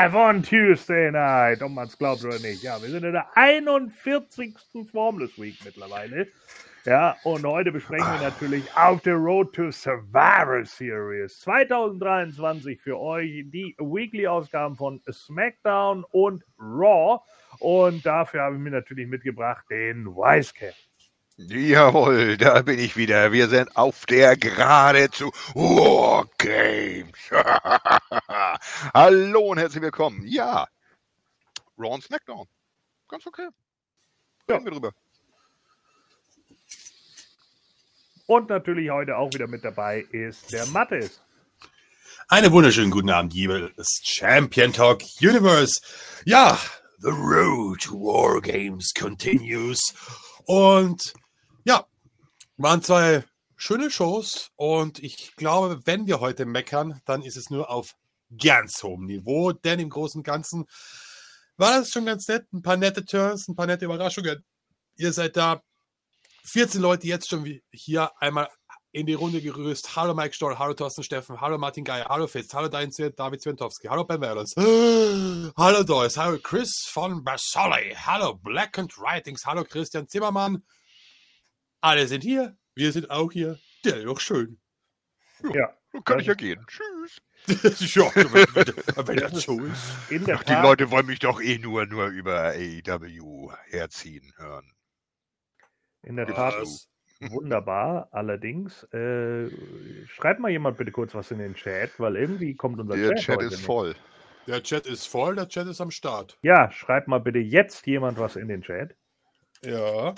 live on Tuesday night, ob man es glaubt oder nicht. Ja, wir sind in der 41. Formless Week mittlerweile. Ja, und heute besprechen wir natürlich auf der Road to Survivor Series 2023 für euch die Weekly-Ausgaben von SmackDown und Raw. Und dafür habe ich mir natürlich mitgebracht den Wisecap. Jawohl, da bin ich wieder. Wir sind auf der Gerade zu War Games. Hallo und herzlich willkommen. Ja, Raw und SmackDown. Ganz okay. Reden wir drüber. Und natürlich heute auch wieder mit dabei ist der Mathis. Einen wunderschönen guten Abend, liebes Champion Talk Universe. Ja, the road to War Games continues. Und ja, waren zwei schöne Shows. Und ich glaube, wenn wir heute meckern, dann ist es nur auf ganz hohem Niveau. Denn im Großen und Ganzen war das schon ganz nett. Ein paar nette Turns, ein paar nette Überraschungen. Ihr seid da. 14 Leute jetzt schon hier einmal in die Runde gerüßt. Hallo Mike Stoll, hallo Thorsten Steffen, hallo Martin Geier, hallo Fitz, hallo David Zwentowski, hallo Ben Valens, hallo Doris, hallo Chris von Barsoli, hallo Black and Writings, hallo Christian Zimmermann. Alle sind hier, wir sind auch hier. Der ist doch schön. Ja, kann ich ja gehen. Tschüss. Ja, wenn das so ist. In der Ach, die Leute wollen mich doch nur über AEW herziehen hören. In der Tat wunderbar. Allerdings, schreibt mal jemand bitte kurz was in den Chat, weil irgendwie kommt unser Der Chat Chat heute ist nicht. voll. Der Chat ist voll, der Chat ist am Start. Ja, schreibt mal bitte jetzt jemand was in den Chat. Ja.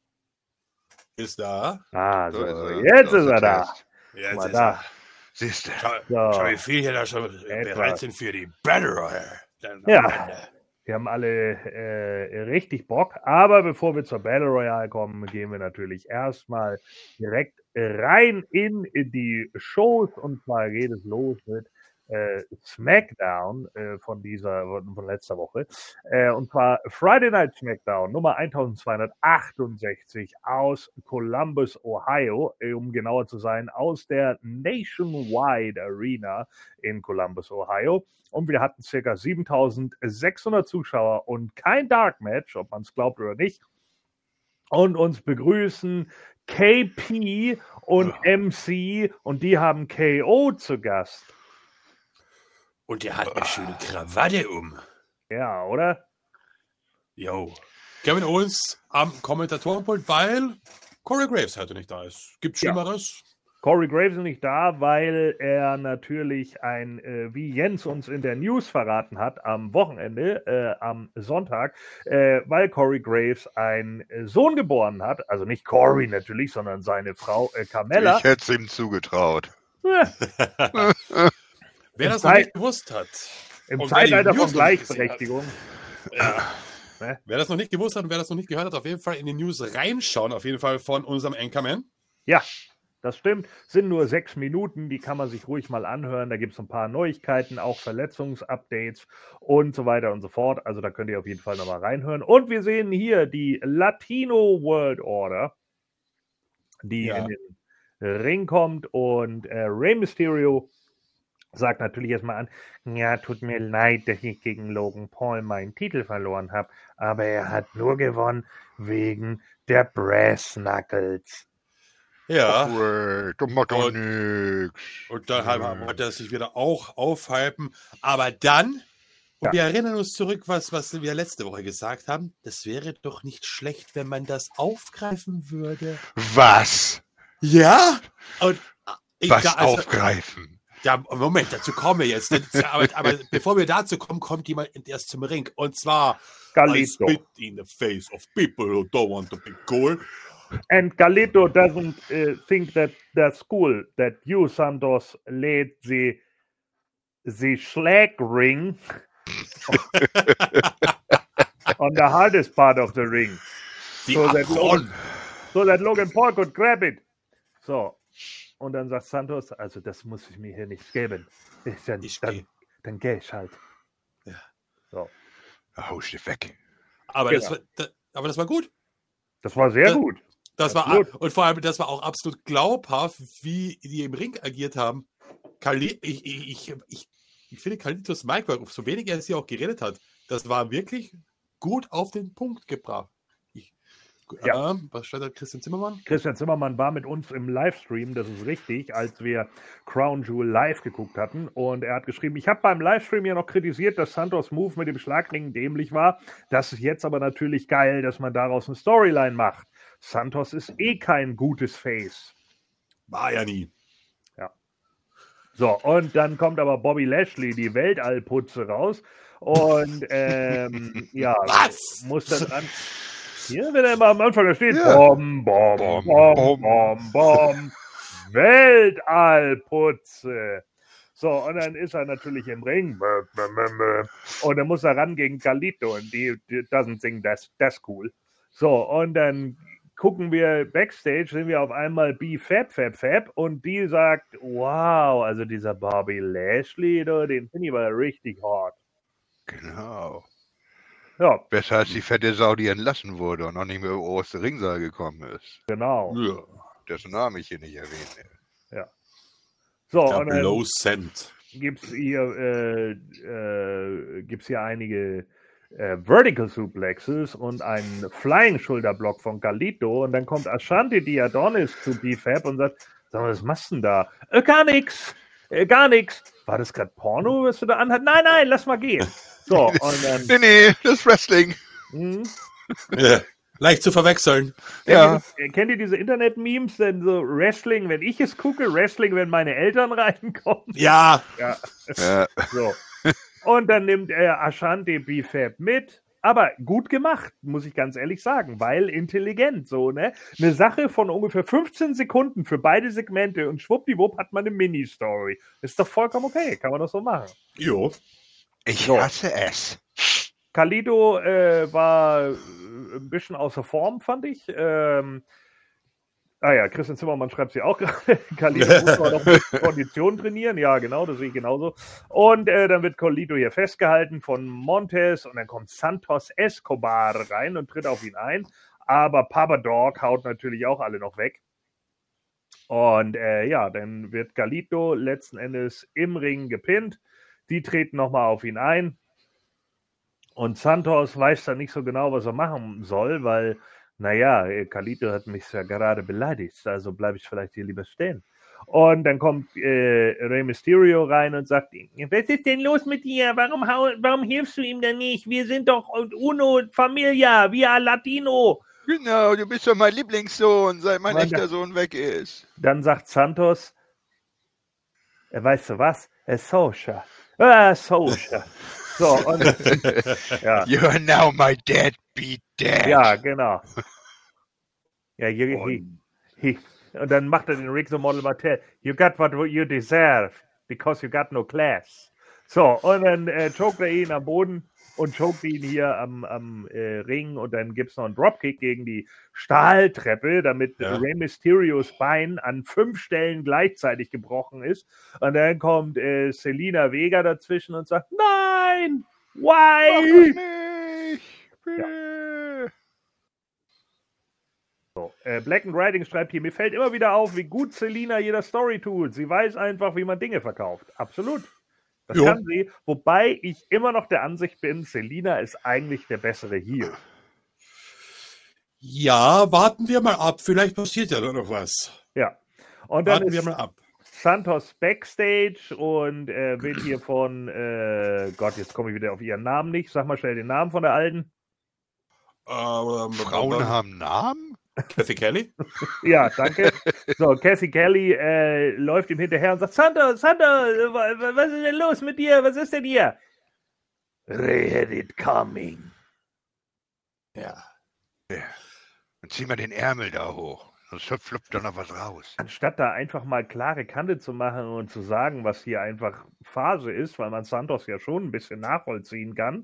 Ist da. Ah, Da so, ist er. jetzt Da ist er da. Test. Jetzt Mal ist da. er. Siehst du. Schau, wie viel hier da schon bereit sind für die Battle Royale. Ja. Wir haben alle richtig Bock, aber bevor wir zur Battle Royale kommen, gehen wir natürlich erstmal direkt rein in die Shows, und zwar geht es los mit SmackDown von letzter Woche, und zwar Friday Night SmackDown Nummer 1268 aus Columbus, Ohio, um genauer zu sein, aus der Nationwide Arena in Columbus, Ohio. Und wir hatten ca. 7.600 Zuschauer und kein Dark Match, ob man es glaubt oder nicht. Und uns begrüßen KP und MC, und die haben KO zu Gast. Und der hat eine schöne Krawatte um. Ja, oder? Jo. Kevin Owens am Kommentatorenpult, weil Corey Graves heute nicht da ist. Gibt Schlimmeres? Corey Graves ist nicht da, weil er natürlich wie Jens uns in der News verraten hat, am Wochenende, am Sonntag, weil Corey Graves einen Sohn geboren hat. Also nicht Corey natürlich, sondern seine Frau Carmella. Ich hätte es ihm zugetraut. Wer das noch nicht gewusst hat. Im und Zeitalter wer die von News noch nicht Gleichberechtigung. Ja. Wer das noch nicht gewusst hat und wer das noch nicht gehört hat, auf jeden Fall in die News reinschauen, auf jeden Fall von unserem Anchorman. Ja, das stimmt. Sind nur 6 Minuten, die kann man sich ruhig mal anhören. Da gibt es ein paar Neuigkeiten, auch Verletzungsupdates und so weiter und so fort. Also da könnt ihr auf jeden Fall nochmal reinhören. Und wir sehen hier die Latino World Order, die in den Ring kommt, und Rey Mysterio sagt natürlich erstmal an, ja, tut mir leid, dass ich gegen Logan Paul meinen Titel verloren habe, aber er hat nur gewonnen wegen der Brass Knuckles. Ja. Das macht doch nichts. Und dann wollte er sich wieder auch aufhypen. Aber dann, und wir erinnern uns zurück, was wir letzte Woche gesagt haben, das wäre doch nicht schlecht, wenn man das aufgreifen würde. Was? Ja? Und aufgreifen? Ja, Moment, dazu kommen wir jetzt. Aber bevor wir dazu kommen, kommt jemand erst zum Ring. Und zwar Galito. I spit in the face of people who don't want to be cool. And Galito doesn't think that that's cool, that you, Santos, laid the slag ring on the hardest part of the ring. So that Logan Paul could grab it. So. Und dann sagt Santos, also das muss ich mir hier nicht geben. Dann geh ich halt. Ja. So. Hau ich weg. Aber, das war gut. Das war sehr gut. Und vor allem, das war auch absolut glaubhaft, wie die im Ring agiert haben. Ich ich finde Kalitos Mike, so wenig er hier auch geredet hat, das war wirklich gut auf den Punkt gebracht. Was steht da, Christian Zimmermann? Christian Zimmermann war mit uns im Livestream, das ist richtig, als wir Crown Jewel live geguckt hatten. Und er hat geschrieben, ich habe beim Livestream ja noch kritisiert, dass Santos Move mit dem Schlagring dämlich war. Das ist jetzt aber natürlich geil, dass man daraus eine Storyline macht. Santos ist eh kein gutes Face. War ja nie. Ja. So, und dann kommt aber Bobby Lashley, die Weltallputze, raus. Und ja, Was? muss dann an. Hier, wenn er mal am Anfang da steht, Ja. Bom, bom, bom, bom, bom, bom, Weltallputze. So, und dann ist er natürlich im Ring. Und dann muss er ran gegen Carlito und die doesn't think that's cool. So, und dann gucken wir Backstage, sind wir auf einmal B-Fab und die sagt, wow, also dieser Bobby Lashley, den finde ich aber richtig hart. Genau. Ja, Besser als die fette Sau, die entlassen wurde und noch nicht mehr aus dem Ringsaal gekommen ist. genau. Ja. Dessen Name ich hier nicht erwähne. So, Der und dann Blow Cent. gibt's hier einige Vertical Suplexes und einen Flying Schulterblock von Carlito und dann kommt Ashanti Diadonis zu B-Fab und sagt, sag mal, was machst du denn da? Gar nix. War das gerade Porno, was du da anhat? Nein, lass mal gehen. So, und dann Nee, das ist Wrestling. Ja. Leicht zu verwechseln. Ja. Kennt ihr diese Internet-Memes, denn so Wrestling, wenn ich es gucke, Wrestling, wenn meine Eltern reinkommen? Ja. Ja. Ja. So. Und dann nimmt er Ashanti B-Fab mit. Aber gut gemacht, muss ich ganz ehrlich sagen, weil intelligent so, ne? Eine Sache von ungefähr 15 Sekunden für beide Segmente und schwuppdiwupp hat man eine Mini-Story. Ist doch vollkommen okay, kann man das so machen. Jo. Ich So. hasse es. Carlito war ein bisschen außer Form, fand ich. Christian Zimmermann schreibt sie auch gerade. Carlito muss aber noch ein bisschen Kondition trainieren. Ja, genau, das sehe ich genauso. Und dann wird Carlito hier festgehalten von Montez und dann kommt Santos Escobar rein und tritt auf ihn ein. Aber Papa Dog haut natürlich auch alle noch weg. Und dann wird Carlito letzten Endes im Ring gepinnt. Die treten nochmal auf ihn ein. Und Santos weiß dann nicht so genau, was er machen soll, weil, Carlito hat mich ja gerade beleidigt, also bleibe ich vielleicht hier lieber stehen. Und dann kommt Rey Mysterio rein und sagt, was ist denn los mit dir? Warum hilfst du ihm denn nicht? Wir sind doch Uno Familia, via Latino. Genau, du bist doch mein Lieblingssohn, seit mein Mann, echter Sohn weg ist. Dann sagt Santos, weißt du was? Socha. Socha. So, und ja. You are now my deadbeat dad. Ja, genau. Ja, Und und dann macht er den Riggs Model Martel. You got what you deserve, because you got no class. So, und dann choked er ihn am Boden und choked ihn hier am Ring und dann gibt es noch einen Dropkick gegen die Stahltreppe, damit Rey Mysterios Bein an 5 Stellen gleichzeitig gebrochen ist. Und dann kommt Selena Vega dazwischen und sagt, nein, why? So, Black and Writing schreibt hier, mir fällt immer wieder auf, wie gut Selena jeder Story tut. Sie weiß einfach, wie man Dinge verkauft. Absolut. Das kann sie, wobei ich immer noch der Ansicht bin, Selena ist eigentlich der bessere Heel. ja, warten wir mal ab. Vielleicht passiert ja da noch was. Ja. Und dann Warten wir ist mal ab. Santos Backstage und wird hier von, jetzt komme ich wieder auf ihren Namen nicht. Sag mal schnell den Namen von der Alten. Frauen haben Namen? Kathy Kelly? Ja, danke. So, Cassie Kelly läuft ihm hinterher und sagt, Santos, was ist denn los mit dir? Was ist denn hier? They had it coming. Ja. Dann zieh mal den Ärmel da hoch. Sonst fluppt da noch was raus. Anstatt da einfach mal klare Kante zu machen und zu sagen, was hier einfach Phase ist, weil man Santos ja schon ein bisschen nachvollziehen kann,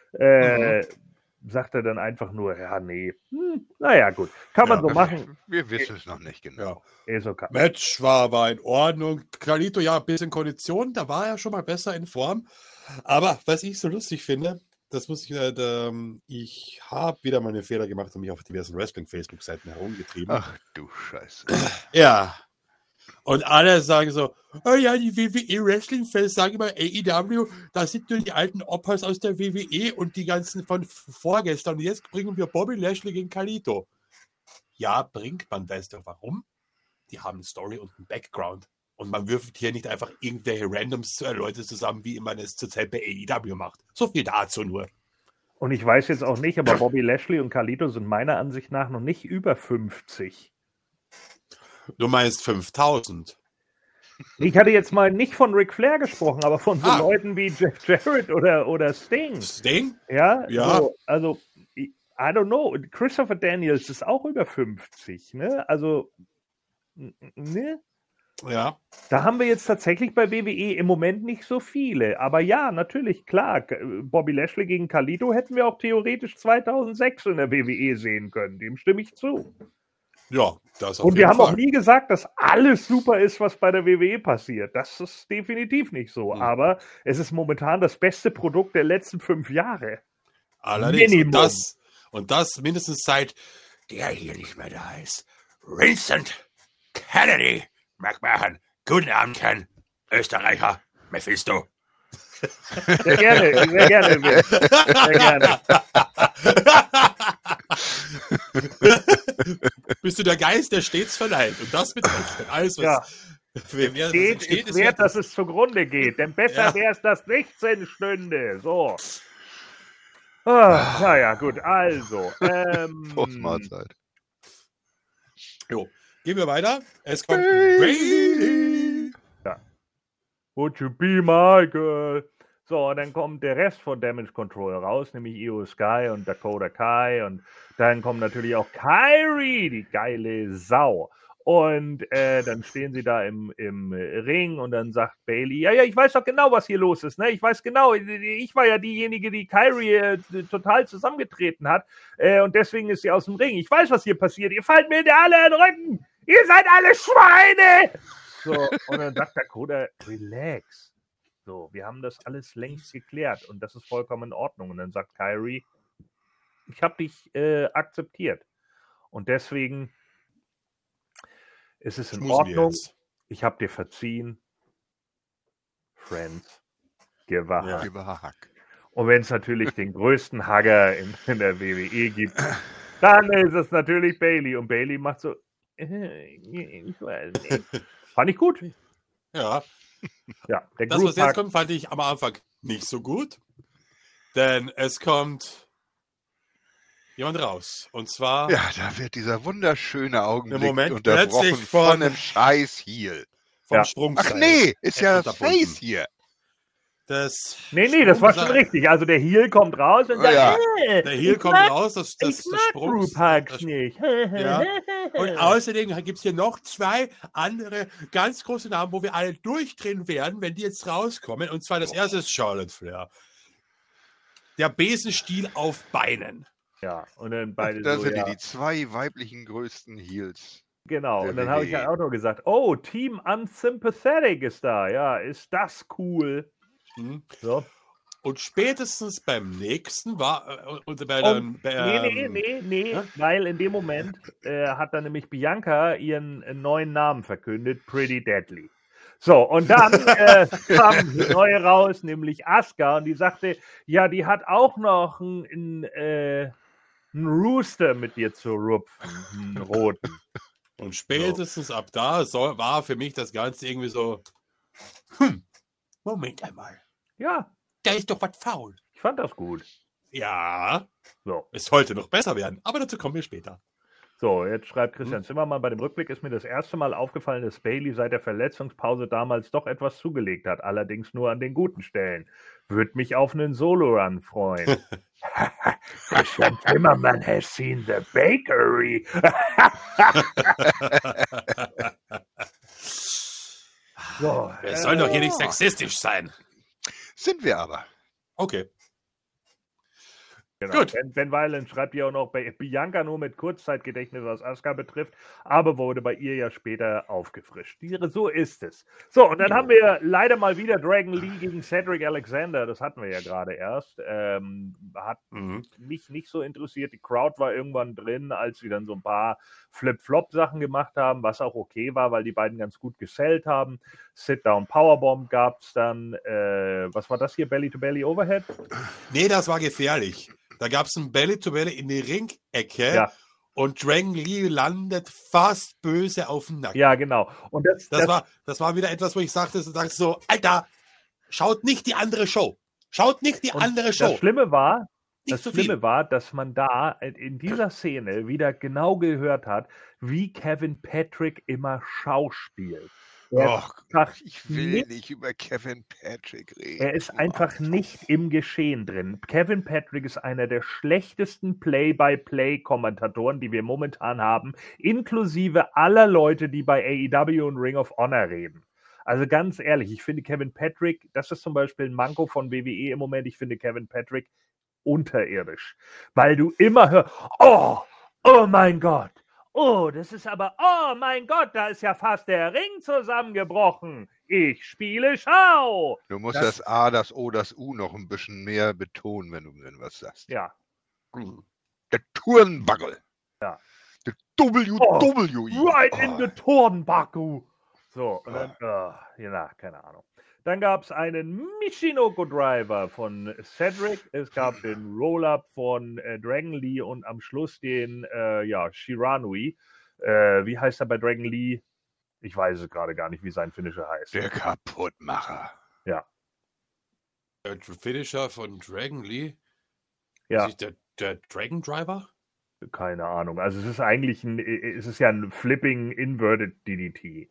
sagt er dann einfach nur, ja, nee. Naja, gut. Kann man so machen. Wir wissen es noch nicht genau. Ja. Ist okay. Match war in Ordnung. Carlito, ja, ein bisschen Kondition, da war er schon mal besser in Form. Aber was ich so lustig finde, das muss ich ich habe wieder meine Fehler gemacht und mich auf diversen Wrestling-Facebook-Seiten herumgetrieben. Ach du Scheiße. Ja. Und alle sagen so, oh ja, die WWE-Wrestling-Fans sagen immer, AEW, das sind nur die alten Opas aus der WWE und die ganzen von vorgestern. Und jetzt bringen wir Bobby Lashley gegen Carlito. Ja, bringt man, weißt du warum? Die haben eine Story und einen Background. Und man wirft hier nicht einfach irgendwelche Randoms Leute zusammen, wie man es zurzeit bei AEW macht. So viel dazu nur. Und ich weiß jetzt auch nicht, aber Bobby Lashley und Carlito sind meiner Ansicht nach noch nicht über 50. Du meinst 5000? Ich hatte jetzt mal nicht von Ric Flair gesprochen, aber von so Leuten wie Jeff Jarrett oder Sting. Sting? Ja. Ja. So, also, I don't know. Christopher Daniels ist auch über 50, ne? Also, ne? Ja. Da haben wir jetzt tatsächlich bei WWE im Moment nicht so viele. Aber ja, natürlich, klar. Bobby Lashley gegen Carlito hätten wir auch theoretisch 2006 in der WWE sehen können. Dem stimme ich zu. Ja, das auf Und wir jeden haben Fall. auch nie gesagt, dass alles super ist, was bei der WWE passiert. Das ist definitiv nicht so. Aber es ist momentan das beste Produkt der letzten 5 Jahre. Allerdings. Minimum. Und das mindestens seit der hier nicht mehr da ist. Vincent Kennedy McMahon. Guten Abend, Ken. Österreicher. Mephisto. Sehr gerne, sehr gerne, Vince. Sehr gerne. Bist du der Geist, der stets verleiht. Und das betrifft denn alles, was Ja. wer Steht, ist wert, dass es zugrunde geht. Denn besser Ja. wäre es, dass nichts stünde. So. Naja, gut, also. Postmahlzeit. Jo. Gehen wir weiter. Es kommt Bailey. Would you be my girl? So, und dann kommt der Rest von Damage Control raus, nämlich Io Sky und Dakota Kai. Und dann kommt natürlich auch Kyrie, die geile Sau. Und dann stehen sie da im Ring und dann sagt Bailey, ja, ich weiß doch genau, was hier los ist. Ne? Ich weiß genau, ich war ja diejenige, die Kyrie total zusammengetreten hat. Und deswegen ist sie aus dem Ring. Ich weiß, was hier passiert. Ihr fallt mir alle in den Rücken. Ihr seid alle Schweine. So, und dann sagt Dakota, relax. So, wir haben das alles längst geklärt und das ist vollkommen in Ordnung. Und dann sagt Kyrie, ich habe dich akzeptiert. Und deswegen ist es in Schmusen wir Ordnung. jetzt. Ich habe dir verziehen. Friends, give a hug. Give a hug. Und wenn es natürlich den größten Hugger in der WWE gibt, dann ist es natürlich Bailey. Und Bailey macht so, ich weiß nicht. Fand ich gut. Ja. Ja, der Das, was jetzt Groove-Hug. kommt, fand ich am Anfang nicht so gut. Denn es kommt jemand raus. Und zwar Ja, da wird dieser wunderschöne Augenblick Im Moment unterbrochen plötzlich von von- einem scheiß Heel. vom Ja. Sprungseil. Ach nee, ist ja das unterbunden. Face hier. Das Nee, das war schon Sprungseil- richtig. Also der Heel kommt raus und sagt, Ja. Der Heel kommt raus, das ich mag Group-Hugs nicht. Ja. Und außerdem gibt es hier noch 2 andere ganz große Namen, wo wir alle durchdrehen werden, wenn die jetzt rauskommen. Und zwar das erste ist Charlotte Flair. Der Besenstiel auf Beinen. Ja, und dann beide Da so, sind ja. die 2 weiblichen größten Heels. Genau, der und dann habe ich WWE. ja auch noch gesagt, oh, Team Unsympathetic ist da. Ja, ist das cool. Mhm. So. Und spätestens beim nächsten war und bei Und, der, nee, hä? weil in dem Moment hat dann nämlich Bianca ihren neuen Namen verkündet, Pretty Deadly. So, und dann kam die neue raus, nämlich Asuka, und die sagte, ja, die hat auch noch einen Rooster mit dir zu rupfen, einen roten. Und spätestens ab da war für mich das Ganze irgendwie so, Moment einmal, Ja, da ist doch was faul. ich fand das gut. Ja, So. es sollte noch besser werden, aber dazu kommen wir später. So, jetzt schreibt Christian Zimmermann, bei dem Rückblick ist mir das erste Mal aufgefallen, dass Bailey seit der Verletzungspause damals doch etwas zugelegt hat, allerdings nur an den guten Stellen. Würde mich auf einen Solo-Run freuen. Christian Zimmermann has seen the bakery. So, Wir sollen doch hier nicht sexistisch sein. Sind wir aber. Okay. Genau. Gut. Ben Weiland schreibt ja auch noch, bei Bianca nur mit Kurzzeitgedächtnis, was Asuka betrifft, aber wurde bei ihr ja später aufgefrischt. So ist es. So, und dann haben wir leider mal wieder Dragon Lee gegen Cedric Alexander. Das hatten wir ja gerade erst. Hat mich nicht so interessiert. Die Crowd war irgendwann drin, als sie dann so ein paar Flip-Flop-Sachen gemacht haben, was auch okay war, weil die beiden ganz gut gesellt haben. Sit-Down Powerbomb gab es dann. Was war das hier? Belly-to-Belly Overhead? Nee, das war gefährlich. Da gab es ein Belly-to-Belly in die Ringecke. Ja. Und Dragon Lee landet fast böse auf dem Nacken. Ja, genau. Und das war wieder etwas, wo ich sagte so, Alter, schaut nicht die andere Show. Schaut nicht die andere Show. Das Schlimme war, Nicht dass man da in dieser Szene wieder genau gehört hat, wie Kevin Patrick immer schauspielt. Ich will nicht über Kevin Patrick reden. Er ist einfach nicht im Geschehen drin. Kevin Patrick ist einer der schlechtesten Play-by-Play-Kommentatoren, die wir momentan haben, inklusive aller Leute, die bei AEW und Ring of Honor reden. Also ganz ehrlich, ich finde Kevin Patrick, das ist zum Beispiel ein Manko von WWE im Moment, ich finde Kevin Patrick unterirdisch. Weil du immer hörst, oh mein Gott, oh, das ist aber, oh mein Gott, da ist ja fast der Ring zusammengebrochen. Ich spiele Schau. Du musst das A, das O, das U noch ein bisschen mehr betonen, wenn du denn was sagst. Ja. Der Turnbuckle. Ja. Der WWE. Right in the Turnbuckle. So, und dann, keine Ahnung. Dann gab es einen Michinoku Driver von Cedric. Es gab den Roll-Up von Dragon Lee und am Schluss den Shiranui. Wie heißt er bei Dragon Lee? Ich weiß es gerade gar nicht, wie sein Finisher heißt. Der Kaputtmacher. Ja. Der Finisher von Dragon Lee? Ja. Ist der Dragon Driver? Keine Ahnung. Also es ist eigentlich ein Flipping Inverted DDT.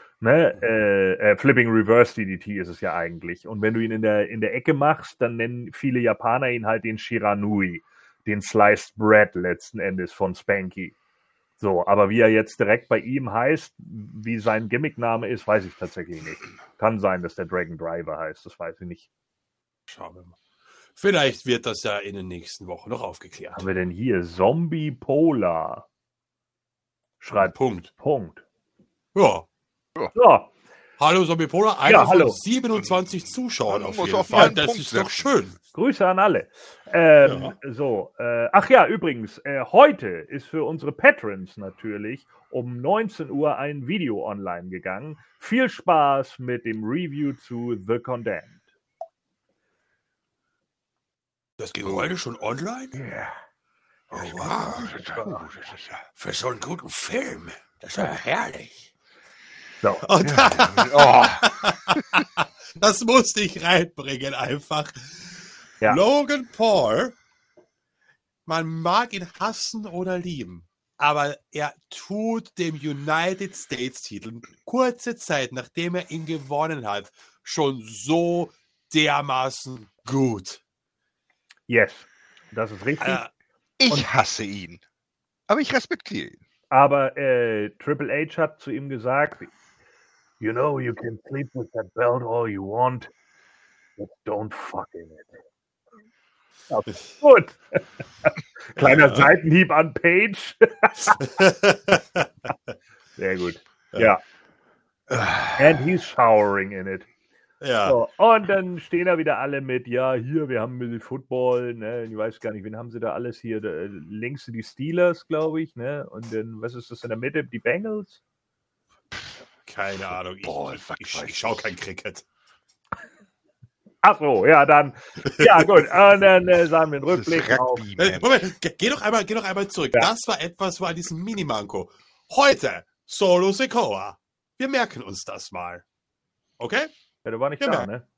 Ne? Flipping Reverse DDT ist es ja eigentlich. Und wenn du ihn in der Ecke machst, dann nennen viele Japaner ihn halt den Shiranui, den Sliced Bread letzten Endes von Spanky. So, aber wie er jetzt direkt bei ihm heißt, wie sein Gimmickname ist, weiß ich tatsächlich nicht. Kann sein, dass der Dragon Driver heißt, das weiß ich nicht. Schauen wir mal. Vielleicht wird das ja in den nächsten Wochen noch aufgeklärt. Was haben wir denn hier? Zombie Polar. Schreibt Punkt. Ja. So. Hallo Zombie Polar, einer hallo. von 27 Zuschauern auf jeden auf Fall. einen Das Punkt ist doch schön. Grüße an alle. Ach ja, übrigens, heute ist für unsere Patrons natürlich um 19 Uhr ein Video online gegangen. Viel Spaß mit dem Review zu The Condemned. Das geht heute schon online? Ja. Oh, wow. Für so einen guten Film. Das ist ja herrlich. So. Das musste ich reinbringen einfach. Ja. Logan Paul, man mag ihn hassen oder lieben, aber er tut dem United States Titel kurze Zeit, nachdem er ihn gewonnen hat, schon so dermaßen gut. Yes, das ist richtig. Ich hasse ihn, aber ich respektiere ihn. Aber Triple H hat zu ihm gesagt, you know, you can sleep with that belt all you want, but don't fuck in it. Ja, gut. Kleiner Seitenhieb an Page. Sehr gut. Ja. And he's showering in it. Ja. So, und dann stehen da wieder alle mit, ja, hier, wir haben ein bisschen Football, ne, ich weiß gar nicht, wen haben sie da alles hier, links die Steelers, glaube ich, ne, und dann, was ist das in der Mitte, die Bengals? Keine Ahnung, ich schaue kein Cricket. Ach so, ja, dann, ja, gut, und dann sagen wir einen Rückblick auf. Moment, geh doch einmal zurück. Ja. Das war etwas, war diesem Minimanko. Heute, Solo Sikoa. Wir merken uns das mal. Okay? Ja, du war nicht da, ne?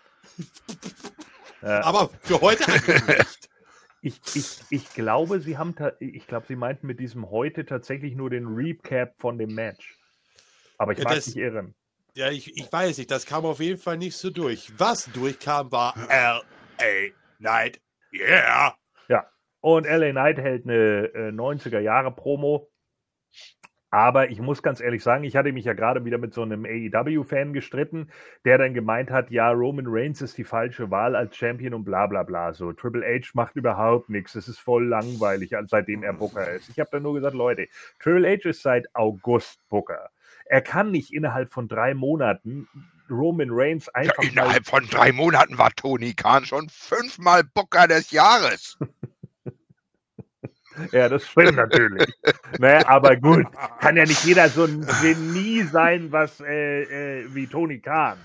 Aber für heute nicht. Ich glaube, sie meinten mit diesem heute tatsächlich nur den Recap von dem Match. Aber ich mag mich irren. Ja, ich weiß nicht, das kam auf jeden Fall nicht so durch. Was durchkam, war L.A. Knight. Yeah! Ja, und L.A. Knight hält eine 90er-Jahre-Promo. Aber ich muss ganz ehrlich sagen, ich hatte mich ja gerade wieder mit so einem AEW-Fan gestritten, der dann gemeint hat, ja, Roman Reigns ist die falsche Wahl als Champion und bla bla bla. So, Triple H macht überhaupt nichts, es ist voll langweilig, seitdem er Booker ist. Ich habe dann nur gesagt, Leute, Triple H ist seit August Booker. Er kann nicht innerhalb von 3 Monaten Roman Reigns einfach innerhalb von 3 Monaten war Tony Khan schon 5-mal Booker des Jahres. Ja, das stimmt natürlich. Ne, aber gut, kann ja nicht jeder so ein Genie sein, was wie Tony Khan.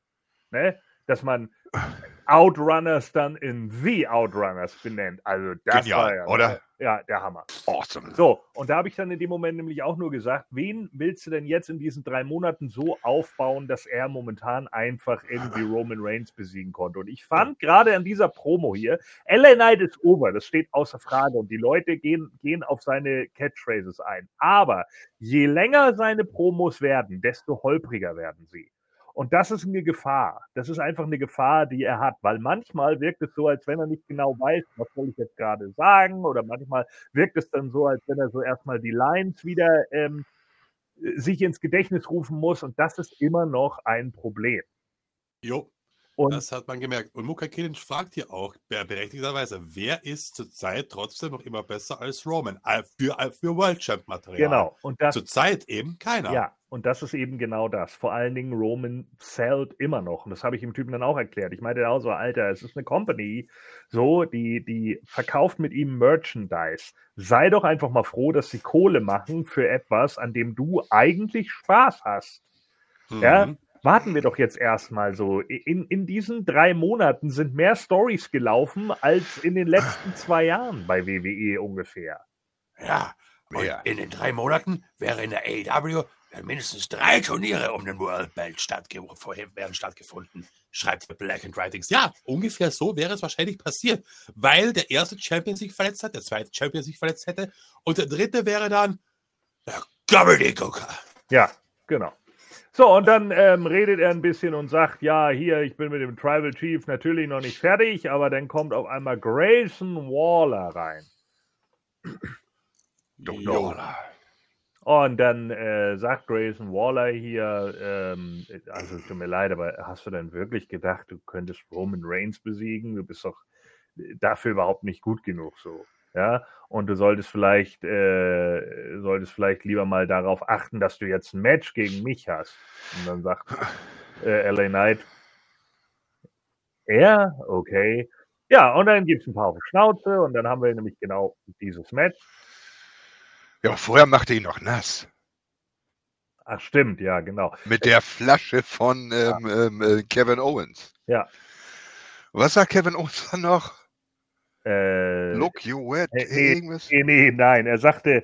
Ne? Dass man Outrunners dann in The Outrunners benennt. Also das Genial, war ja, oder? Ja, der Hammer. Awesome. So, und da habe ich dann in dem Moment nämlich auch nur gesagt, wen willst du denn jetzt in diesen 3 Monaten so aufbauen, dass er momentan einfach irgendwie Roman Reigns besiegen konnte? Und ich fand gerade an dieser Promo hier, LA Knight ist over, das steht außer Frage und die Leute gehen auf seine Catchphrases ein. Aber je länger seine Promos werden, desto holpriger werden sie. Und das ist eine Gefahr. Das ist einfach eine Gefahr, die er hat. Weil manchmal wirkt es so, als wenn er nicht genau weiß, was soll ich jetzt gerade sagen. Oder manchmal wirkt es dann so, als wenn er so erstmal die Lines wieder sich ins Gedächtnis rufen muss. Und das ist immer noch ein Problem. Jo, Und das hat man gemerkt. Und Muka Killin fragt hier auch berechtigterweise, wer ist zurzeit trotzdem noch immer besser als Roman für World Champ Material? genau. Und das, Zurzeit eben keiner. ja, und das ist eben genau das. Vor allen Dingen Roman zählt immer noch. Und das habe ich dem Typen dann auch erklärt. Ich meinte auch so, Alter, es ist eine Company, so, die verkauft mit ihm Merchandise. Sei doch einfach mal froh, dass sie Kohle machen für etwas, an dem du eigentlich Spaß hast. Ja, warten wir doch jetzt erstmal so. In diesen 3 Monaten sind mehr Storys gelaufen als in den letzten 2 Jahren bei WWE ungefähr. Ja, und in den 3 Monaten wäre in der AEW mindestens 3 Turniere um den World Belt stattgefunden, schreibt Black and Writings. Ja, ungefähr so wäre es wahrscheinlich passiert, weil der erste Champion sich verletzt hat, der zweite Champion sich verletzt hätte und der dritte wäre dann der Gobbledygooker. Ja, genau. So, und dann redet er ein bisschen und sagt, ja, hier, ich bin mit dem Tribal Chief natürlich noch nicht fertig, aber dann kommt auf einmal Grayson Waller rein. Und dann sagt Grayson Waller hier, also tut mir leid, aber hast du denn wirklich gedacht, du könntest Roman Reigns besiegen? Du bist doch dafür überhaupt nicht gut genug so. Ja, und du solltest vielleicht lieber mal darauf achten, dass du jetzt ein Match gegen mich hast. Und dann sagt LA Knight, ja, okay. Ja, und dann gibt es ein paar auf die Schnauze und dann haben wir nämlich genau dieses Match. Ja, vorher machte ihn noch nass. Ach, stimmt, ja, genau. Mit der Flasche von Kevin Owens. Ja. Was sagt Kevin Owens dann noch? Look, you wet. Nein. Er sagte,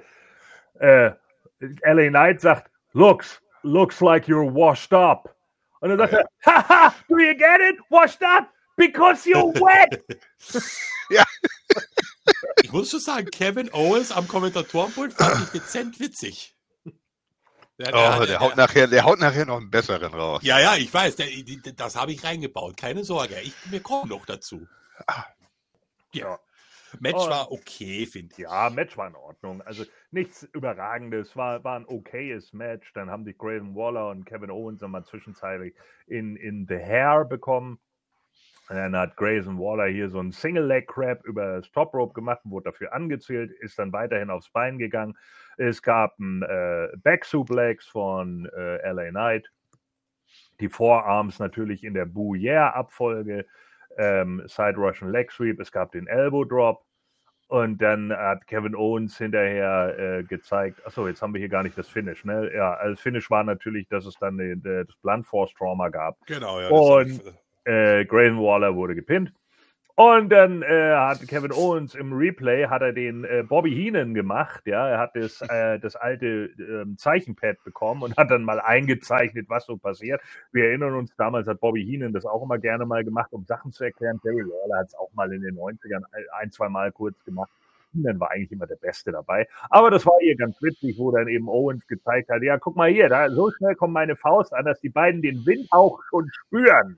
LA Knight sagt, looks like you're washed up. Und dann sagt er, haha, do you get it? Washed up? Because you're wet. Ja. Ich muss schon sagen, Kevin Owens am Kommentatorenpult fand ich dezent witzig. Der haut nachher noch einen besseren raus. Ja, ich weiß, das habe ich reingebaut, keine Sorge. Wir kommen noch dazu. Ja. Match war okay, finde ich. Ja, Match war in Ordnung. Also nichts Überragendes. War ein okayes Match. Dann haben sich Grayson Waller und Kevin Owens nochmal zwischenzeitlich in The Hair bekommen. Und dann hat Grayson Waller hier so einen Single-Leg-Crab über das Top Rope gemacht, wurde dafür angezählt, ist dann weiterhin aufs Bein gegangen. Es gab einen Back-Suplex von LA Knight. Die Forearms natürlich in der Boo-Yeah-Abfolge. Side Russian Leg Sweep, es gab den Elbow Drop und dann hat Kevin Owens hinterher gezeigt, achso, jetzt haben wir hier gar nicht das Finish, ne? Ja, also das Finish war natürlich, dass es dann das Blunt Force Trauma gab. Genau, ja. Und Grayson Waller wurde gepinnt. Und dann hat Kevin Owens im Replay hat er den Bobby Heenan gemacht, ja, er hat das alte Zeichenpad bekommen und hat dann mal eingezeichnet, was so passiert. Wir erinnern uns, damals hat Bobby Heenan das auch immer gerne mal gemacht, um Sachen zu erklären. Jerry Lawler hat es auch mal in den 90ern 1-2 Mal kurz gemacht. Heenan war eigentlich immer der Beste dabei. Aber das war hier ganz witzig, wo dann eben Owens gezeigt hat, ja, guck mal hier, so schnell kommt meine Faust an, dass die beiden den Wind auch schon spüren.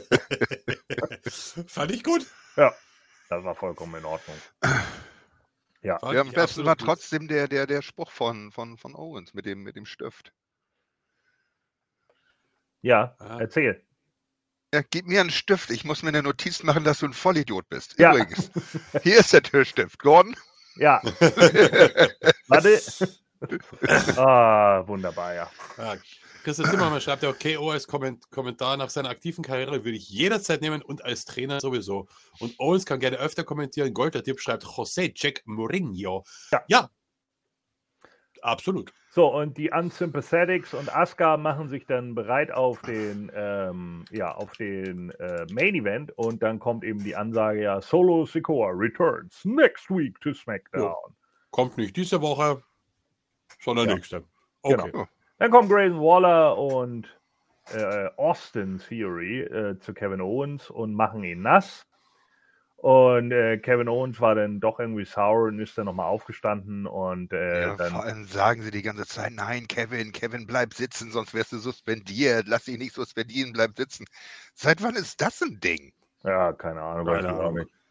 Fand ich gut. Ja, das war vollkommen in Ordnung. Ja. Fand Ja, am ich besten absolut war gut. trotzdem der Spruch von Owens mit dem Stift. Ja, Ah. erzähl. Ja, gib mir einen Stift. Ich muss mir eine Notiz machen, dass du ein Vollidiot bist. Ja. Übrigens, hier ist der Türstift. Gordon? Ja, warte. Wunderbar, ja. Ja, Christoph Zimmermann schreibt ja, KO als Kommentar nach seiner aktiven Karriere würde ich jederzeit nehmen und als Trainer sowieso. Und Owens kann gerne öfter kommentieren. Golder Tipp schreibt José Jack Mourinho. Ja, absolut. So, und die Unsympathetics und Asuka machen sich dann bereit auf den, Main Event und dann kommt eben die Ansage, ja, Solo Sikoa returns next week to SmackDown. Kommt nicht diese Woche, sondern Ja. nächste. Okay. Genau. Dann kommen Grayson Waller und Austin Theory zu Kevin Owens und machen ihn nass. Und Kevin Owens war dann doch irgendwie sauer und ist dann nochmal aufgestanden und Ja, dann. vor allem sagen sie die ganze Zeit, nein, Kevin, bleib sitzen, sonst wirst du suspendiert. Lass dich nicht suspendieren, bleib sitzen. Seit wann ist das ein Ding? Ja, keine Ahnung. weiß Keine ich auch Ahnung. nicht.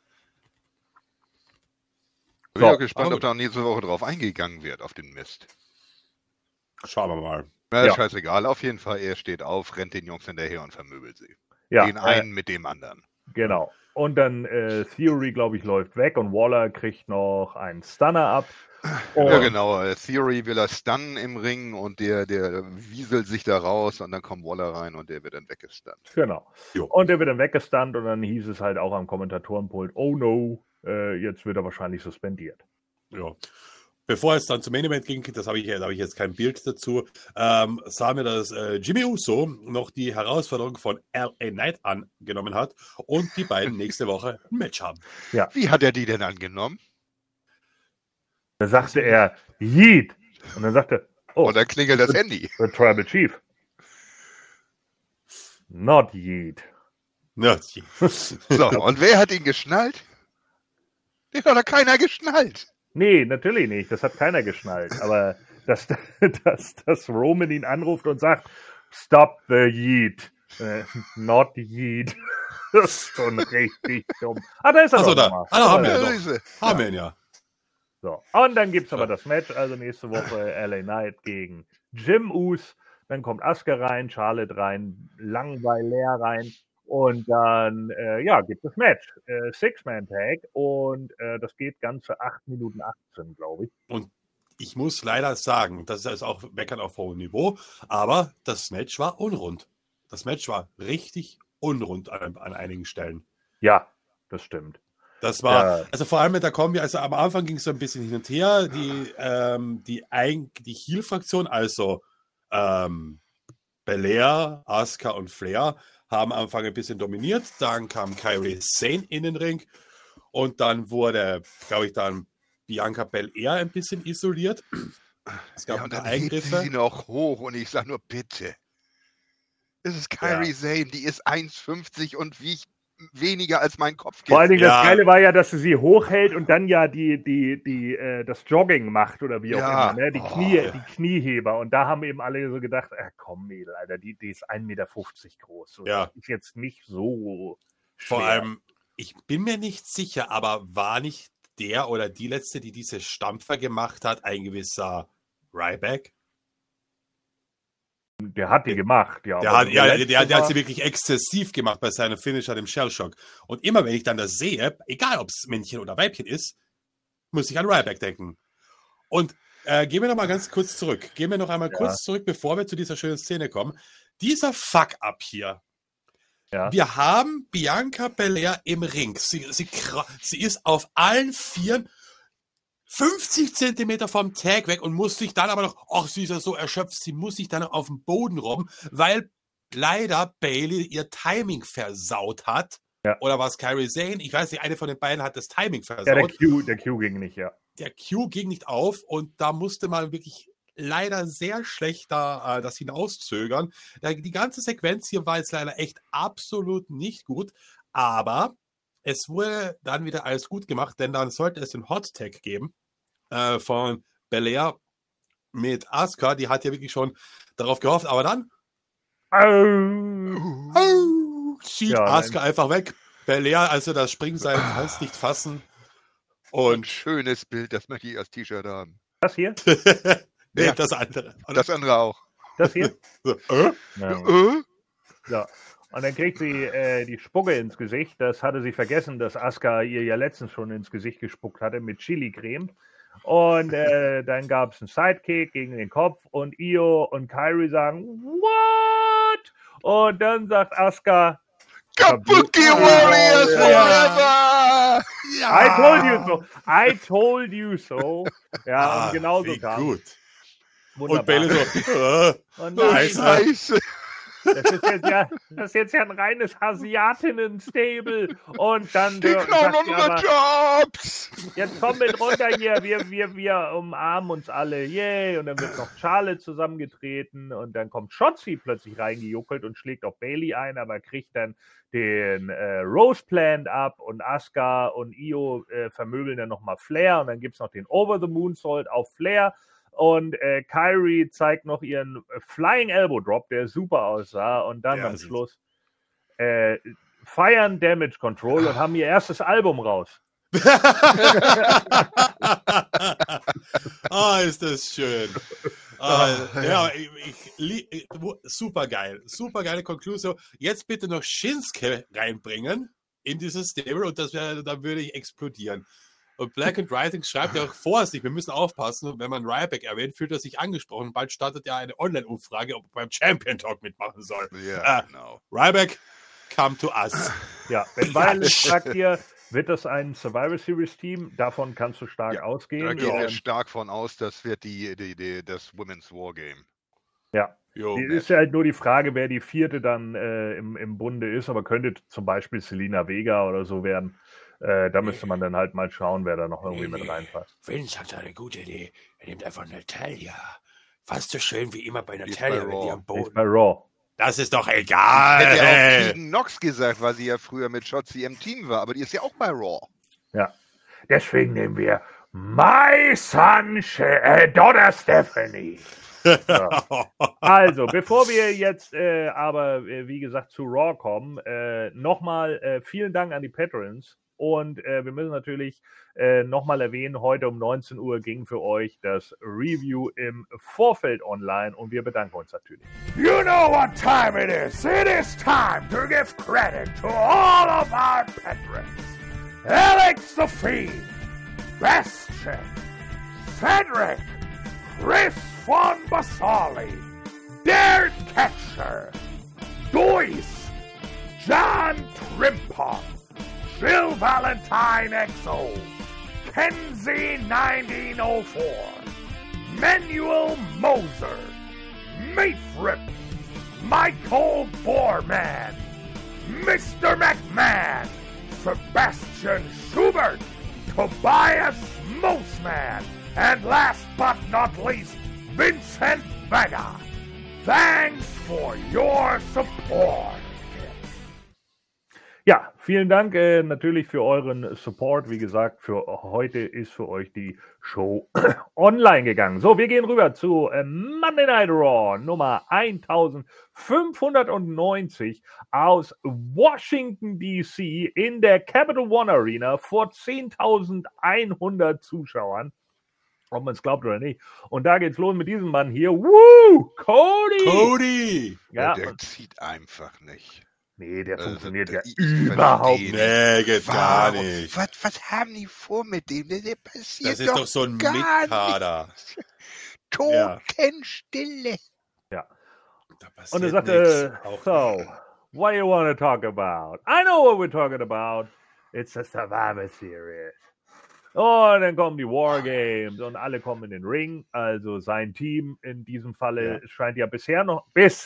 Bin So, ich auch gespannt, aber ob da nächste Woche drauf eingegangen wird, auf den Mist. Schauen wir mal. Na, Ja. scheißegal, auf jeden Fall, er steht auf, rennt den Jungs hinterher und vermöbelt sie. Ja, Den einen mit dem anderen. genau. Und dann Theory, glaube ich, läuft weg und Waller kriegt noch einen Stunner ab. Ja, Und- genau. Theory will er stunnen im Ring und der wieselt sich da raus und dann kommt Waller rein und der wird dann weggestunt. Genau. Jo. Und der wird dann weggestunt und dann hieß es halt auch am Kommentatorenpult, oh no, jetzt wird er wahrscheinlich suspendiert. Ja. Bevor es dann zum Main Event ging, da habe ich jetzt kein Bild dazu, sah mir, dass Jimmy Uso noch die Herausforderung von LA Knight angenommen hat und die beiden nächste Woche ein Match haben. Wie hat er die denn angenommen? Da sagte er, Yeet. Und dann sagte, oh, Und dann klingelt das Handy. the Tribal Chief. Not Yeet. Ja, So, und wer hat ihn geschnallt? Den hat doch keiner geschnallt. Nee, natürlich nicht. Das hat keiner geschnallt. Aber dass Roman ihn anruft und sagt, stop the Yeet. Not Yeet. Das ist schon richtig dumm. Ah, da ist er Achso, doch da. nochmal. Ah, da haben wir Ja, ihn da doch. ist er. Haben wir ihn ja. So. Und dann gibt es aber das Match, also nächste Woche LA Knight gegen Jim Uso. Dann kommt Asuka rein, Charlotte rein, Langweiler rein. Und dann, gibt es Match. Six-Man-Tag. Und das geht ganze 8 Minuten 18, glaube ich. Und ich muss leider sagen, das ist auch Meckern auf hohem Niveau, aber das Match war unrund. Das Match war richtig unrund an einigen Stellen. Ja, das stimmt. Das war, Ja. also vor allem mit der Kombi, also am Anfang ging es so ein bisschen hin und her, die Heel-Fraktion, also Belair, Asuka und Flair, haben am Anfang ein bisschen dominiert, dann kam Kairi Sane in den Ring und dann wurde, glaube ich, dann Bianca Belair ein bisschen isoliert. Es gab Ja, ein und paar dann hebt sie Eingriffe. sie noch hoch und ich sag nur, bitte. Das ist Kairi Sane, die ist 1,50 und wiegt weniger als mein Kopf. Vor allen Dingen Ja. das Geile war ja, dass sie hochhält und dann ja das Jogging macht oder wie auch Ja. immer, ne? Die Knieheber. Und da haben eben alle so gedacht, komm Mädel, Alter, die ist 1,50 Meter groß. So, Ja. das ist jetzt nicht so schwer. Vor allem, ich bin mir nicht sicher, aber war nicht der oder die letzte, die diese Stampfer gemacht hat, ein gewisser Ryback? Der hat die gemacht, ja. Der aber hat, die ja, letzte der hat war- sie wirklich exzessiv gemacht bei seinem Finisher, dem Shellshock. Und immer wenn ich dann das sehe, egal ob es Männchen oder Weibchen ist, muss ich an Ryback denken. Und gehen wir noch mal ganz kurz zurück. Gehen wir noch einmal kurz zurück, bevor wir zu dieser schönen Szene kommen. Dieser Fuck-up hier. Ja. Wir haben Bianca Belair im Ring. Sie ist auf allen Vieren 50 Zentimeter vom Tag weg und muss sich dann aber noch, ach, sie ist ja so erschöpft, sie muss sich dann auf den Boden robben, weil leider Bayley ihr Timing versaut hat. Ja. Oder war es Kairi Sane? Ich weiß nicht, eine von den beiden hat das Timing versaut. Ja, der Q ging nicht, ja. Der Q ging nicht auf und da musste man wirklich leider sehr schlecht das hinauszögern. Die ganze Sequenz hier war jetzt leider echt absolut nicht gut, aber es wurde dann wieder alles gut gemacht, denn dann sollte es den Hot Tag geben von Belair mit Asuka. Die hat ja wirklich schon darauf gehofft, aber dann schiebt Ja, Asuka einfach weg. Belair, also das Springseil, kann es nicht fassen. Und schönes Bild, das möchte ich als T-Shirt haben. Das hier? Nee, Ja. das andere. Das andere auch. Das hier? So, Ja. Äh? Und dann kriegt sie die Spucke ins Gesicht. Das hatte sie vergessen, dass Asuka ihr ja letztens schon ins Gesicht gespuckt hatte mit Chili-Creme. Und dann gab es einen Sidekick gegen den Kopf und Io und Kairi sagen, what? Und dann sagt Asuka, Kabuki Warriors Ja. forever! I told you so. Ja, und genauso wie kam. gut. Wunderbar. Und Bailey so, Und Oh, nein, Scheiße. das ist jetzt ja ein reines Asiatinnen-Stable. Und dann Die klauen sagt sie unsere aber, Jobs! jetzt komm mit runter hier, wir umarmen uns alle, yay. Und dann wird noch Charlotte zusammengetreten und dann kommt Shotzi plötzlich reingejuckelt und schlägt auf Bailey ein, aber kriegt dann den Rose Plant ab und Asuka und Io vermöbeln dann nochmal Flair und dann gibt es noch den Over the Moonsault auf Flair. Und Kairi zeigt noch ihren Flying Elbow Drop, der super aussah. Und dann am Schluss feiern Damage Control und haben ihr erstes Album raus. Ist das schön. Super geil. Super geile Conclusion. Jetzt bitte noch Shinsuke reinbringen in dieses Stable und da würde ich explodieren. Und Black and Writing schreibt ja auch Vorsicht, wir müssen aufpassen, wenn man Ryback erwähnt, fühlt er sich angesprochen. Bald startet ja eine Online-Umfrage, ob er beim Champion Talk mitmachen soll. Ja, genau. Ryback, come to us. Ja, wenn Violence sagt dir, wird das ein Survivor Series Team, davon kannst du stark ausgehen. Da gehen wir stark von aus, das wird das Women's Wargame. Ja. Jo, ist ja halt nur die Frage, wer die vierte dann im Bunde ist, aber könnte zum Beispiel Selena Vega oder so werden. Da müsste man dann halt mal schauen, wer da noch irgendwie mit reinpasst. Vince hat eine gute Idee. Er nimmt einfach Natalia. Fast so schön wie immer bei Natalia, wenn die am Ist Boden. bei Raw. Das ist doch egal. Hätte ja auch Tegan Nox gesagt, weil sie ja früher mit Shotzi im Team war, aber die ist ja auch bei Raw. Ja. Deswegen nehmen wir My Daughter Stephanie. Ja. Also, bevor wir jetzt aber, wie gesagt, zu Raw kommen, nochmal vielen Dank an die Patrons. Und wir müssen natürlich nochmal erwähnen, heute um 19 Uhr ging für euch das Review im Vorfeld online und wir bedanken uns natürlich. You know what time it is. It is time to give credit to all of our patrons. Alex the Fiend, Bastian, Cedric, Chris von Basali, Derek Ketcher, Doyce, John Trimpon, Bill Valentine XO, Kenzie 1904, Manuel Moser, Mayfrip, Michael Borman, Mr. McMahon, Sebastian Schubert, Tobias Moosman, and last but not least, Vincent Vega. Thanks for your support. Ja, vielen Dank natürlich für euren Support. Wie gesagt, für heute ist für euch die Show online gegangen. So, wir gehen rüber zu Monday Night Raw Nummer 1590 aus Washington, D.C. in der Capital One Arena vor 10.100 Zuschauern. Ob man es glaubt oder nicht. Und da geht's los mit diesem Mann hier. Woo! Cody! Ja, der zieht einfach nicht. Nee, der funktioniert ja überhaupt nicht. Nee, geht gar nicht. Was haben die vor mit dem? Der passiert Das ist doch so ein Mitkader. Totenstille. Ja. Da und er sagte, so, what do you want to talk about? I know what we're talking about. It's a Survivor Series. Und dann kommen die Wargames und alle kommen in den Ring. Also sein Team in diesem Falle scheint ja bisher noch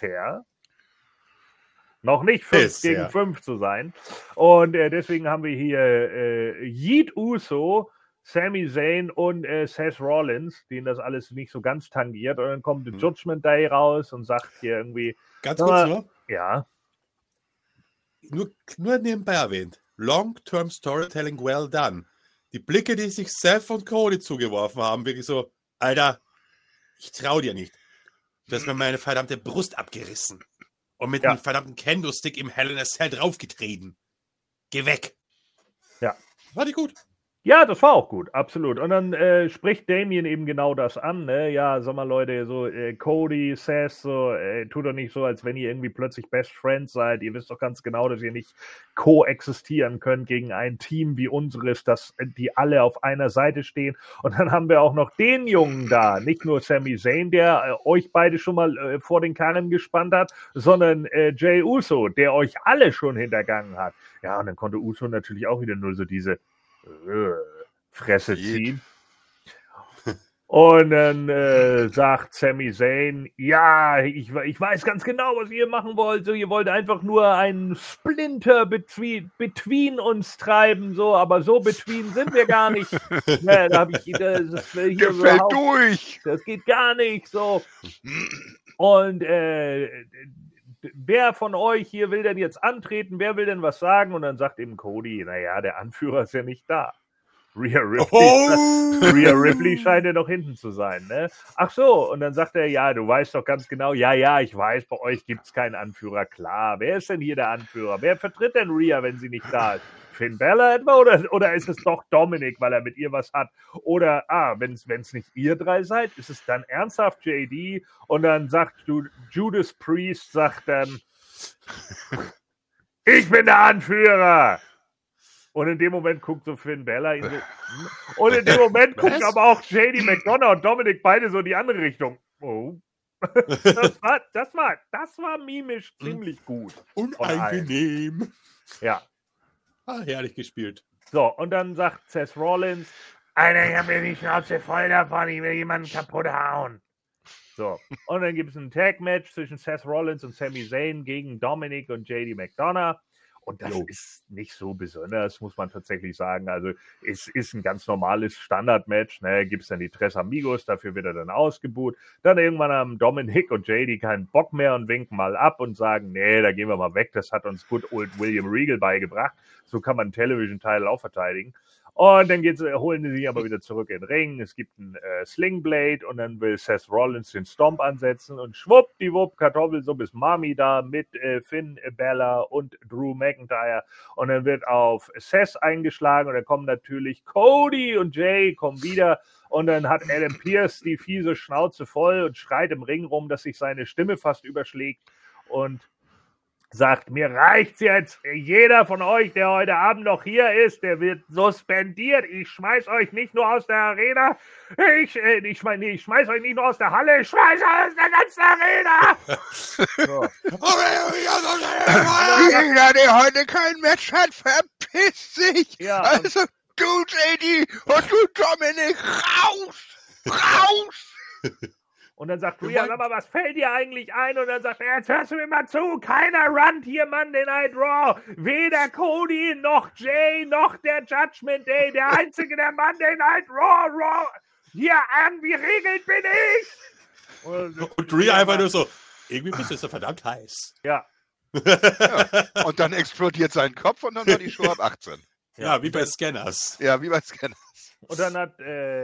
nicht 5 gegen 5 zu sein. Und deswegen haben wir hier Yeet Uso, Sami Zayn und Seth Rollins, denen das alles nicht so ganz tangiert. Und dann kommt der Judgment Day raus und sagt hier irgendwie... Ganz kurz nur. Ja. Nur nebenbei erwähnt. Long-Term Storytelling well done. Die Blicke, die sich Seth und Cody zugeworfen haben, wirklich so, Alter, ich trau dir nicht. Du hast mir meine verdammte Brust abgerissen und mit einem verdammten Kendo-Stick im Hell in a Cell draufgetreten. Geh weg. Ja. War die gut. Ja, das war auch gut, absolut. Und dann spricht Damien eben genau das an, ne? Ja, sag mal, Leute, so Cody, Seth, so, tut doch nicht so, als wenn ihr irgendwie plötzlich Best Friends seid. Ihr wisst doch ganz genau, dass ihr nicht koexistieren könnt gegen ein Team wie unseres, dass die alle auf einer Seite stehen. Und dann haben wir auch noch den Jungen da, nicht nur Sami Zayn, der euch beide schon mal vor den Karren gespannt hat, sondern Jey Uso, der euch alle schon hintergangen hat. Ja, und dann konnte Uso natürlich auch wieder nur so diese Fresse ziehen. Und dann sagt Sami Zayn, ja, ich weiß ganz genau, was ihr machen wollt. So, ihr wollt einfach nur einen Splinter between uns treiben, so, aber so between sind wir gar nicht. Ja, da habe ich das hier Gefällt durch. Das geht gar nicht so. Und wer von euch hier will denn jetzt antreten? Wer will denn was sagen? Und dann sagt eben Cody, naja, der Anführer ist ja nicht da. Rhea Ripley scheint ja noch hinten zu sein, ne? Ach so, und dann sagt er, ja, du weißt doch ganz genau, ja, ich weiß, bei euch gibt es keinen Anführer, klar. Wer ist denn hier der Anführer? Wer vertritt denn Rhea, wenn sie nicht da ist? Finn Balor etwa? Oder ist es doch Dominik, weil er mit ihr was hat? Oder, wenn es nicht ihr drei seid, ist es dann ernsthaft JD? Und dann sagt Judas Priest, sagt dann, ich bin der Anführer! Und in dem Moment guckt so Finn Balor ihn so, und in dem Moment guckt aber auch JD McDonough und Dominik beide so in die andere Richtung. Oh. Das war mimisch ziemlich gut. Unangenehm. Ja. Herrlich gespielt. So, und dann sagt Seth Rollins, Alter, ich hab mir die Schnauze voll davon, ich will jemanden kaputt hauen. So, und dann gibt es ein Tag-Match zwischen Seth Rollins und Sami Zayn gegen Dominik und JD McDonough. Und das ist nicht so besonders, muss man tatsächlich sagen. Also es ist ein ganz normales Standard-Match. Ne? Gibt es dann die Tres Amigos, dafür wird er dann ausgebuht. Dann irgendwann haben Dominic und JD keinen Bock mehr und winken mal ab und sagen, nee, da gehen wir mal weg. Das hat uns Good Old William Regal beigebracht. So kann man einen Television-Title auch verteidigen. Und dann holen sie sich aber wieder zurück in den Ring. Es gibt einen Slingblade und dann will Seth Rollins den Stomp ansetzen und schwuppdiwupp, Kartoffelsuppe ist Mami da mit Finn Balor und Drew McIntyre. Und dann wird auf Seth eingeschlagen und dann kommen natürlich Cody und Jay kommen wieder. Und dann hat Adam Pearce die fiese Schnauze voll und schreit im Ring rum, dass sich seine Stimme fast überschlägt. Und sagt, mir reicht's jetzt. Jeder von euch, der heute Abend noch hier ist, der wird suspendiert. Ich schmeiß euch nicht nur aus der Arena. Ich schmeiß euch nicht nur aus der Halle, ich schmeiß euch aus der ganzen Arena. So. Jeder, der heute kein Match hat, verpisst sich. Ja, also du, JD, und du, Dominik, raus. Und dann sagt Rhea, sag mal, was fällt dir eigentlich ein? Und dann sagt er, jetzt hörst du mir mal zu, keiner runnt hier Monday Night Raw. Weder Cody, noch Jay, noch der Judgment Day. Der Einzige, der Monday Night Raw hier irgendwie regelt, bin ich. Und Rhea einfach nur so, irgendwie bist du so verdammt heiß. Ja. Und dann explodiert sein Kopf und dann war die Show ab 18. Ja, wie bei Scanners. Ja, wie bei Scanners. Und dann hat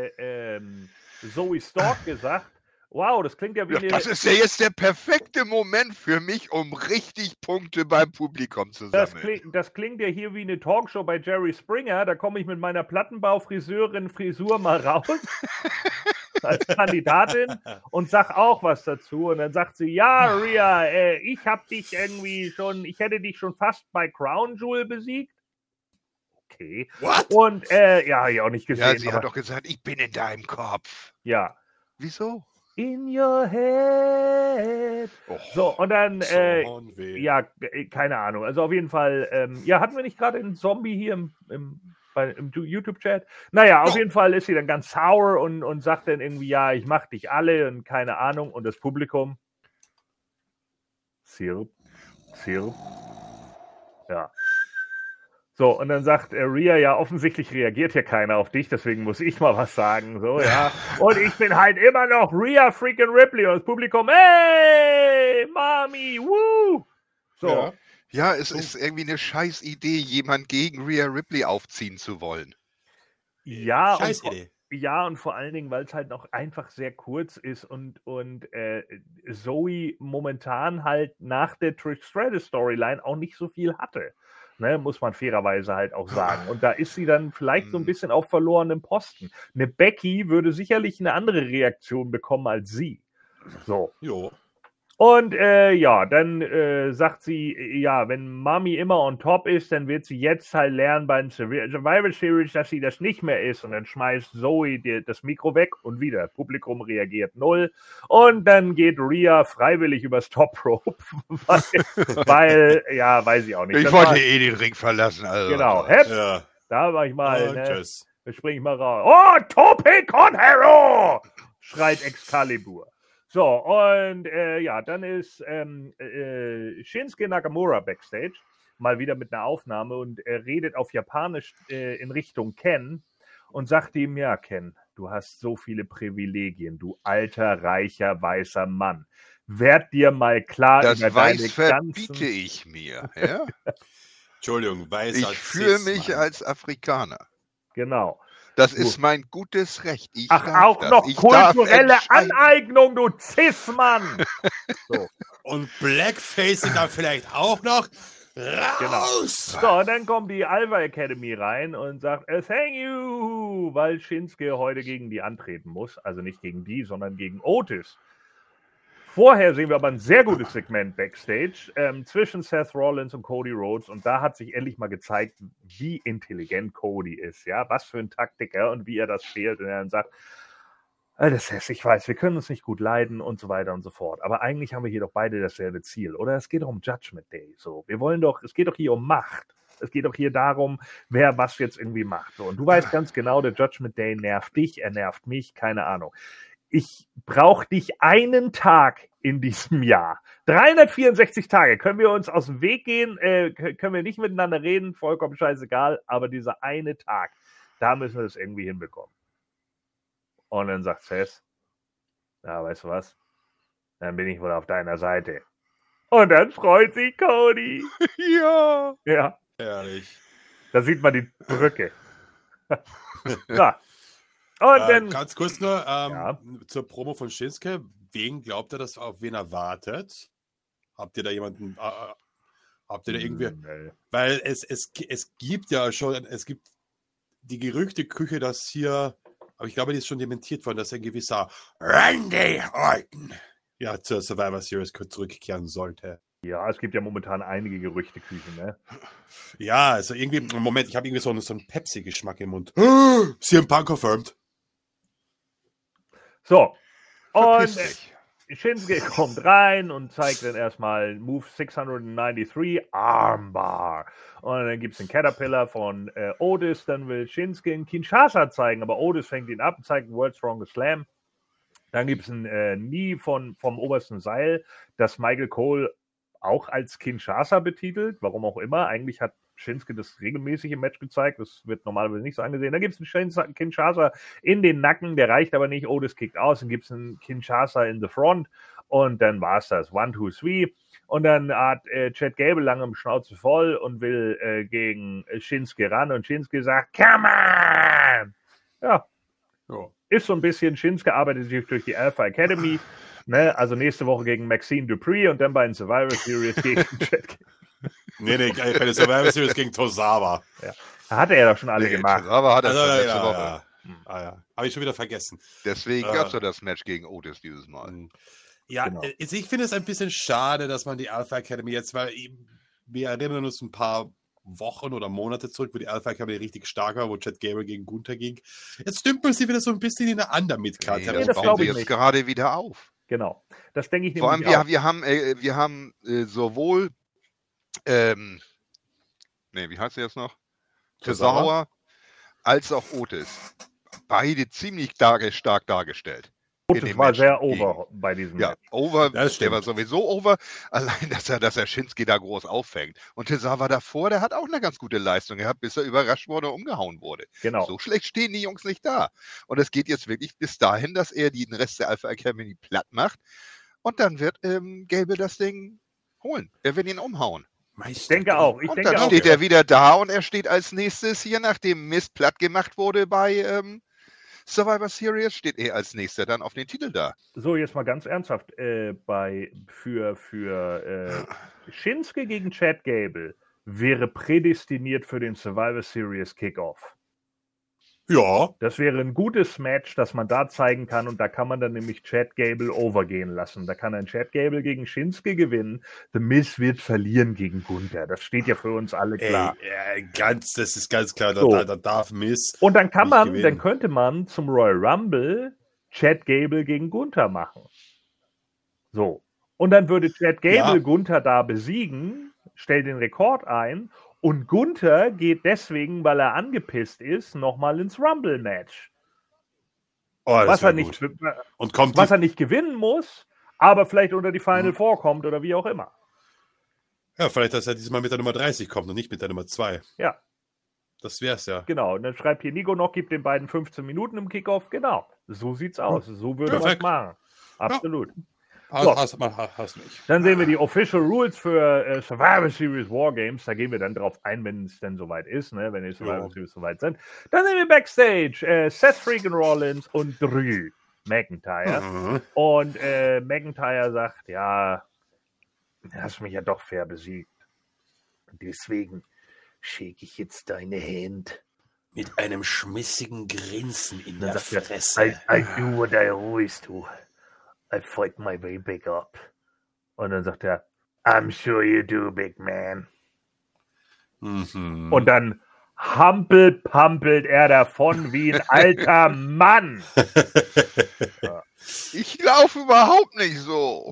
Zoe Stark gesagt, wow, das klingt ja wie eine... Das ist ja jetzt der perfekte Moment für mich, um richtig Punkte beim Publikum zu sammeln. Das klingt ja hier wie eine Talkshow bei Jerry Springer. Da komme ich mit meiner Plattenbau-Frisur mal raus als Kandidatin und sag auch was dazu. Und dann sagt sie, ja, Rhea, ich hätte dich schon fast bei Crown Jewel besiegt. Okay. What? Und, ja, habe ich auch nicht gesehen. Ja, sie hat doch gesagt, ich bin in deinem Kopf. Ja. Wieso? In your head. So, und dann, ja, keine Ahnung. Also auf jeden Fall, hatten wir nicht gerade einen Zombie hier im YouTube-Chat? Naja, auf jeden Fall ist sie dann ganz sauer und sagt dann irgendwie, ja, ich mach dich alle und keine Ahnung. Und das Publikum, Sirp. Ja. So, und dann sagt Rhea, ja, offensichtlich reagiert ja keiner auf dich, deswegen muss ich mal was sagen, so, ja. Und ich bin halt immer noch Rhea freaking Ripley und das Publikum, hey, Mami, woo! So. Ja, es ist irgendwie eine scheiß Idee, jemand gegen Rhea Ripley aufziehen zu wollen. Ja, scheiß Idee. Ja, und vor allen Dingen, weil es halt noch einfach sehr kurz ist und Zoe momentan halt nach der Trish Stratus Storyline auch nicht so viel hatte. ne, muss man fairerweise halt auch sagen. Und da ist sie dann vielleicht so ein bisschen auf verlorenem Posten. Eine Becky würde sicherlich eine andere Reaktion bekommen als sie. So. Jo. Und dann sagt sie, ja, wenn Mami immer on top ist, dann wird sie jetzt halt lernen bei den Survivor Series, dass sie das nicht mehr ist. Und dann schmeißt Zoe das Mikro weg und wieder. Publikum reagiert 0. Und dann geht Rhea freiwillig übers Top Rope, weil weiß ich auch nicht. Ich wollte den Ring verlassen. Also. Genau. Ja. Da war ich mal, ne? Tschüss. Da spring ich mal raus. Oh, Tope con Hero! Schreit Excalibur. So, und dann ist Shinsuke Nakamura backstage, mal wieder mit einer Aufnahme und er redet auf Japanisch in Richtung Ken und sagt ihm, ja Ken, du hast so viele Privilegien, du alter, reicher, weißer Mann. Werd dir mal klar das über Weiß deine verbiete ganzen... ich mir. Ja? Entschuldigung, weiß Ich als fühle Cis-Mann. mich als Afrikaner. Genau. Das ist mein gutes Recht. Ich Ach, darf auch das. noch Ich darf kulturelle entscheiden. Aneignung, du Cis-Mann! So. Und Blackfacing dann vielleicht auch noch. Raus! So, und dann kommt die Alpha Academy rein und sagt, thank you, weil Shinsuke heute gegen die antreten muss. Also nicht gegen die, sondern gegen Otis. Vorher sehen wir aber ein sehr gutes Segment Backstage zwischen Seth Rollins und Cody Rhodes. Und da hat sich endlich mal gezeigt, wie intelligent Cody ist. Ja, was für ein Taktiker und wie er das spielt. Und er dann sagt, das heißt, ich weiß, wir können uns nicht gut leiden und so weiter und so fort. Aber eigentlich haben wir hier doch beide dasselbe Ziel. Oder es geht doch um Judgment Day. So, es geht doch hier um Macht. Es geht doch hier darum, wer was jetzt irgendwie macht. So, und du weißt ganz genau, der Judgment Day nervt dich, er nervt mich, keine Ahnung. Ich brauche dich einen Tag in diesem Jahr. 364 Tage. Können wir uns aus dem Weg gehen? Können wir nicht miteinander reden? Vollkommen scheißegal. Aber dieser eine Tag, da müssen wir das irgendwie hinbekommen. Und dann sagt Seth, ja, weißt du was? Dann bin ich wohl auf deiner Seite. Und dann freut sich Cody. Ja. Ja, Ehrlich. da sieht man die Brücke. Ja. Und dann... Ganz kurz nur Ja. zur Promo von Shinsuke. Wen glaubt ihr, dass auf wen er wartet? Habt ihr da jemanden? Habt ihr da irgendwie? Nee. Weil es gibt ja schon, es gibt die Gerüchteküche, dass hier, aber ich glaube, die ist schon dementiert worden, dass ein gewisser Randy Orton ja zur Survivor Series zurückkehren sollte. Ja, es gibt ja momentan einige Gerüchteküchen, ne? Ja, also irgendwie, Moment, ich habe irgendwie so einen Pepsi-Geschmack im Mund. CM Punk confirmed. So. Verpiss Und dich. Shinsuke kommt rein und zeigt dann erstmal Move 693, Armbar. Und dann gibt es den Caterpillar von Otis. Dann will Shinsuke einen Kinshasa zeigen, aber Otis fängt ihn ab und zeigt einen World Strongest Slam. Dann gibt es ein Knee vom obersten Seil, das Michael Cole auch als Kinshasa betitelt. Warum auch immer. Eigentlich hat Shinsuke das regelmäßig im Match gezeigt. Das wird normalerweise nicht so angesehen. Dann gibt es einen Kinshasa in den Nacken, der reicht aber nicht. Otis kickt aus. Dann gibt es einen Kinshasa in the front. Und dann war es das. 1, 2, 3. Und dann hat Chad Gable lange im Schnauze voll und will gegen Shinsuke ran. Und Shinsuke sagt, come on! Ja. Ist so ein bisschen, Shinsuke arbeitet sich durch die Alpha Academy. Ne? Also nächste Woche gegen Maxine Dupree und dann bei den Survivor Series gegen Chad Gable. Nee, bei der Survivor Series gegen Tozawa. Ja. Hatte er doch schon alle gemacht. Aber hat er Also, schon letzte ja, Woche. ja. Habe ich schon wieder vergessen. Deswegen gab es ja das Match gegen Otis dieses Mal. Ja, Genau. ich finde es ein bisschen schade, dass man die Alpha Academy jetzt, weil wir erinnern uns ein paar Wochen oder Monate zurück, wo die Alpha Academy richtig stark war, wo Chad Gable gegen Gunther ging. Jetzt dümpeln sie wieder so ein bisschen in eine andere Midcard. Nee, das das bauen glaub sie ich jetzt nicht. gerade wieder auf. Genau. Das denke ich Vor allem, nämlich auch. wir haben sowohl wie heißt er jetzt noch? Tozawa? Tozawa als auch Otis. Beide ziemlich stark dargestellt. Otis war sehr over bei diesem Ja, Match. over, Das stimmt. der war sowieso over, allein, dass er Shinsuke da groß auffängt. Und Tozawa davor, der hat auch eine ganz gute Leistung gehabt, bis er überrascht wurde und umgehauen wurde. Genau. So schlecht stehen die Jungs nicht da. Und es geht jetzt wirklich bis dahin, dass er den Rest der Alpha Academy platt macht. Und dann wird Gable das Ding holen. Er wird ihn umhauen. Ich denke auch. Und dann steht ja. er wieder da und er steht als nächstes hier, nachdem Mist platt gemacht wurde bei Survivor Series, steht er als nächster dann auf den Titel da. So, jetzt mal ganz ernsthaft. Für Shinsuke gegen Chad Gable wäre prädestiniert für den Survivor Series Kickoff. Ja. Das wäre ein gutes Match, das man da zeigen kann und da kann man dann nämlich Chad Gable overgehen lassen. Da kann ein Chad Gable gegen Shinsuke gewinnen. The Miz wird verlieren gegen Gunther. Das steht ja für uns alle klar. Das ist ganz klar. So. Da darf Miz. Und dann gewinnen. könnte man zum Royal Rumble Chad Gable gegen Gunther machen. So. Und dann würde Chad Gable Gunther da besiegen, stellt den Rekord ein und Gunther geht deswegen, weil er angepisst ist, nochmal ins Rumble-Match. Was er nicht gewinnen muss, aber vielleicht unter die Final Four kommt oder wie auch immer. Ja, vielleicht, dass er diesmal mit der Nummer 30 kommt und nicht mit der Nummer 2. Ja. Das wär's ja. Genau, und dann schreibt hier Nico noch, gibt den beiden 15 Minuten im Kickoff. Genau, so sieht's aus. So würde man es machen. Absolut. Hast nicht. Dann sehen wir die Official Rules für Survivor Series Wargames. Da gehen wir dann drauf ein, wenn es denn soweit ist, ne? Wenn die Survivor Series soweit sind. Dann sehen wir Backstage Seth Freakin' Rollins und Drew McIntyre. Und McIntyre sagt, ja, du hast mich ja doch fair besiegt. Und deswegen shake ich jetzt deine Hand. Mit einem schmissigen Grinsen in der Fresse. I do what I always do. I fight my way back up. Und dann sagt er, I'm sure you do, big man. Und dann pampelt er davon wie ein alter Mann. Ich laufe überhaupt nicht so.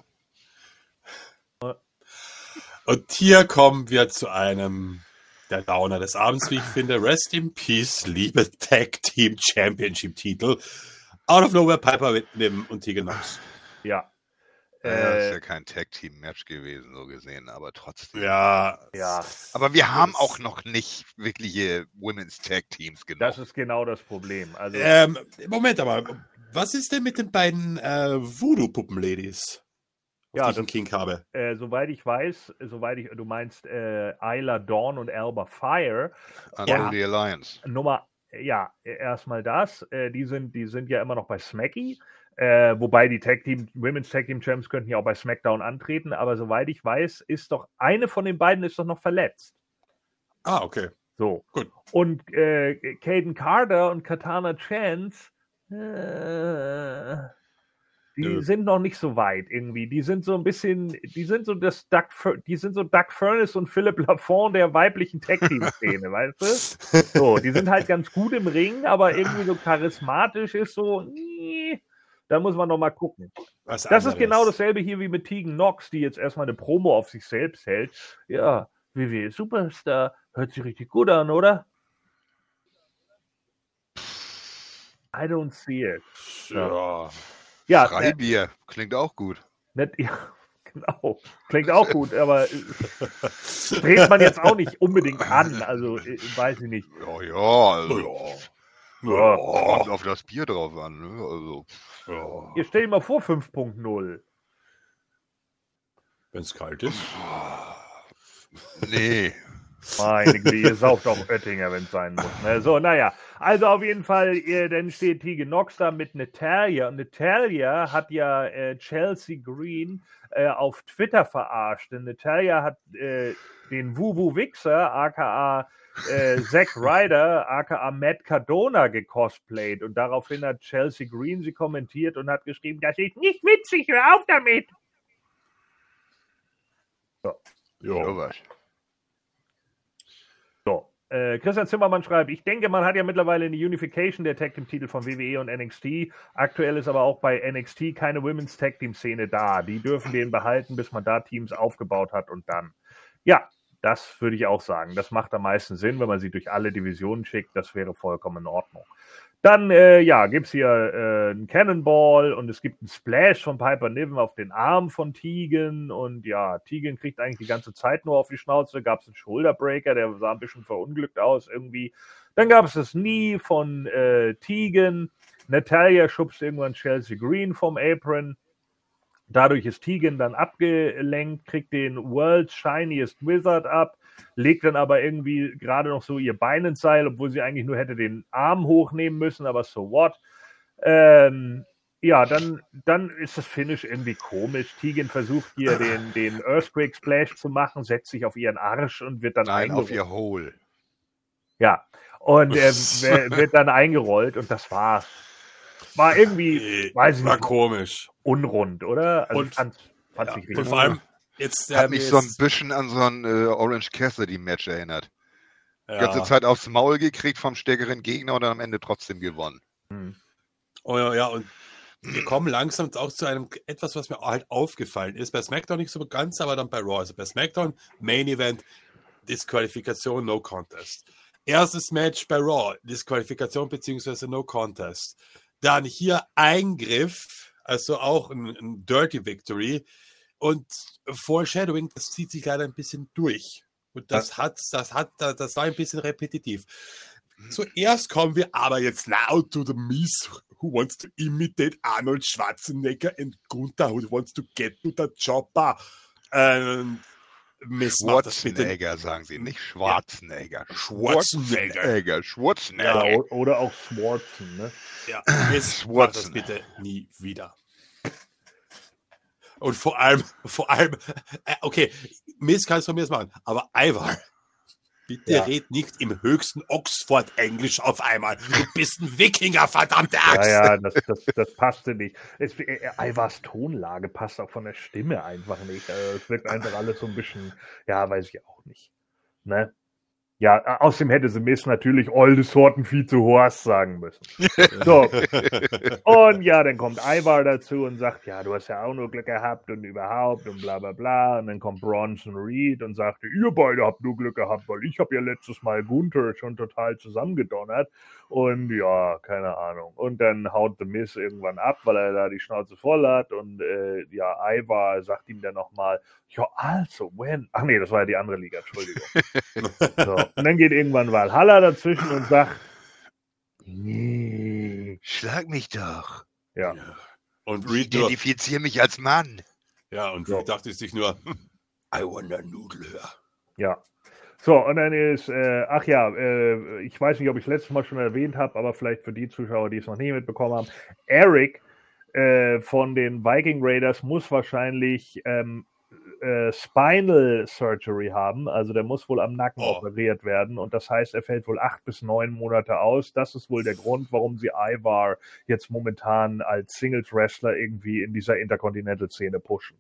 Und hier kommen wir zu einem der Downer des Abends, wie ich finde. Rest in Peace, liebe Tag Team Championship Titel. Out of nowhere Piper mitnehmen und Tegan Nox. Ja. Das ist ja kein Tag-Team-Match gewesen, so gesehen, aber trotzdem. Ja. Aber wir haben auch noch nicht wirkliche Women's Tag-Teams genommen. Das ist genau das Problem. Also, Moment aber, was ist denn mit den beiden Voodoo-Puppen-Ladies? Ja, die ich King habe. Soweit ich weiß, du meinst Isla Dawn und Alba Fire. Under the Alliance. Erstmal das. Die sind ja immer noch bei Smacky. Wobei die Women's Tag Team Champs könnten ja auch bei SmackDown antreten, aber soweit ich weiß, ist doch eine von den beiden ist doch noch verletzt. Ah, okay. So. Gut. Und Caden Carter und Katana Chance, die sind noch nicht so weit irgendwie. Die sind so ein bisschen, die sind so Doug Furnas und Philip Lafont der weiblichen Tag-Team-Szene, weißt du? So, die sind halt ganz gut im Ring, aber irgendwie so charismatisch ist so, da muss man noch mal gucken. Das ist genau dasselbe hier wie mit Tegan Nox, die jetzt erstmal eine Promo auf sich selbst hält. Ja, WWE Superstar, hört sich richtig gut an, oder? I don't see it. Ja. Freibier, klingt auch gut. Genau. Klingt auch gut, aber dreht man jetzt auch nicht unbedingt an. Also, weiß ich nicht. Kommt auf das Bier drauf an. Ne? Also, Ihr stellt dir mal vor, 5.0. Wenn es kalt ist. Nee. Meine Güte, ihr sauft auch Oettinger, wenn es sein muss. Ne? So, naja. Also auf jeden Fall, dann steht Tegan Nox da mit Natalya. Und Natalya hat ja Chelsea Green auf Twitter verarscht. Denn Natalya hat den Wuwu-Wichser, aka Zack Ryder, aka Matt Cardona, gecosplayt. Und daraufhin hat Chelsea Green sie kommentiert und hat geschrieben, das ist nicht witzig, hör auf damit. So. Christian Zimmermann schreibt, ich denke, man hat ja mittlerweile eine Unification der Tag Team Titel von WWE und NXT. Aktuell ist aber auch bei NXT keine Women's Tag Team Szene da. Die dürfen den behalten, bis man da Teams aufgebaut hat und dann. Ja, das würde ich auch sagen. Das macht am meisten Sinn, wenn man sie durch alle Divisionen schickt. Das wäre vollkommen in Ordnung. Dann, gibt es hier einen Cannonball und es gibt einen Splash von Piper Niven auf den Arm von Tegan und ja, Tegan kriegt eigentlich die ganze Zeit nur auf die Schnauze. Gab es einen Shoulderbreaker, der sah ein bisschen verunglückt aus irgendwie. Dann gab es das Knee von Tegan. Natalya schubst irgendwann Chelsea Green vom Apron. Dadurch ist Tegan dann abgelenkt, kriegt den World's Shiniest Wizard ab, legt dann aber irgendwie gerade noch so ihr Bein ins Seil, obwohl sie eigentlich nur hätte den Arm hochnehmen müssen, aber so what. ja, dann ist das Finish irgendwie komisch. Tegan versucht hier den Earthquake Splash zu machen, setzt sich auf ihren Arsch und wird dann Nein, auf eingerollt. ihr Hole. Ja, und wird dann eingerollt und das war's. War irgendwie, weiß ich War nicht, komisch. unrund, oder? Also Und- ich fand's nicht Und richtig. vor allem, jetzt Hat mich so ein bisschen an so ein Orange Cassidy-Match erinnert. Die ganze Zeit aufs Maul gekriegt vom stärkeren Gegner und dann am Ende trotzdem gewonnen. Oh, ja, und wir kommen langsam auch zu einem etwas, was mir halt aufgefallen ist. Bei SmackDown nicht so ganz, aber dann bei Raw. Also bei SmackDown, Main Event, Disqualifikation, No Contest. Erstes Match bei Raw, Disqualifikation bzw. No Contest. Dann hier Eingriff, also auch ein Dirty Victory. Und Foreshadowing, das zieht sich leider ein bisschen durch. Und das war ein bisschen repetitiv. Zuerst kommen wir aber jetzt now to the Miz, who wants to imitate Arnold Schwarzenegger and Gunther, who wants to get to the chopper. Miz macht das bitte. Schwarzenegger, sagen sie, nicht Schwarzenegger. Schwarzenegger. Schwarzenegger. Ja, oder auch Swartzen, ne? Ja, Miz macht das bitte nie wieder. Und vor allem, okay, Miz kann es von mir machen, aber Ivar, bitte red nicht im höchsten Oxford-Englisch auf einmal. Du bist ein Wikinger, verdammte Axt. Ja, das passte nicht. Ivars Tonlage passt auch von der Stimme einfach nicht. Es wirkt einfach alles so ein bisschen, ja, weiß ich auch nicht. Ne? Ja, außerdem hätte sie Miss natürlich Olde Sortenvieh zu Horst sagen müssen. So. Und ja, dann kommt Ivar dazu und sagt, ja, du hast ja auch nur Glück gehabt und überhaupt und bla bla bla. Und dann kommt Bronson Reed und sagt, ihr beide habt nur Glück gehabt, weil ich habe ja letztes Mal Gunther schon total zusammengedonnert. Und ja, keine Ahnung. Und dann haut The Miz irgendwann ab, weil er da die Schnauze voll hat. Und ja, Ivar sagt ihm dann nochmal, ja, also, when? Ach nee, das war ja die andere Liga, Entschuldigung. So. Und dann geht irgendwann Valhalla dazwischen und sagt, nee. Schlag mich doch. Ja. Und Ich Reed nur, identifiziere mich als Mann. ja, und Reed dachte sich nur, I want a noodle her. Ja. So, und dann ist, ich weiß nicht, ob ich es letztes Mal schon erwähnt habe, aber vielleicht für die Zuschauer, die es noch nie mitbekommen haben, Eric von den Viking Raiders muss wahrscheinlich Spinal Surgery haben, also der muss wohl am Nacken operiert werden und das heißt, er fällt wohl 8 bis 9 Monate aus. Das ist wohl der Grund, warum sie Ivar jetzt momentan als Singles-Wrestler irgendwie in dieser Intercontinental-Szene pushen.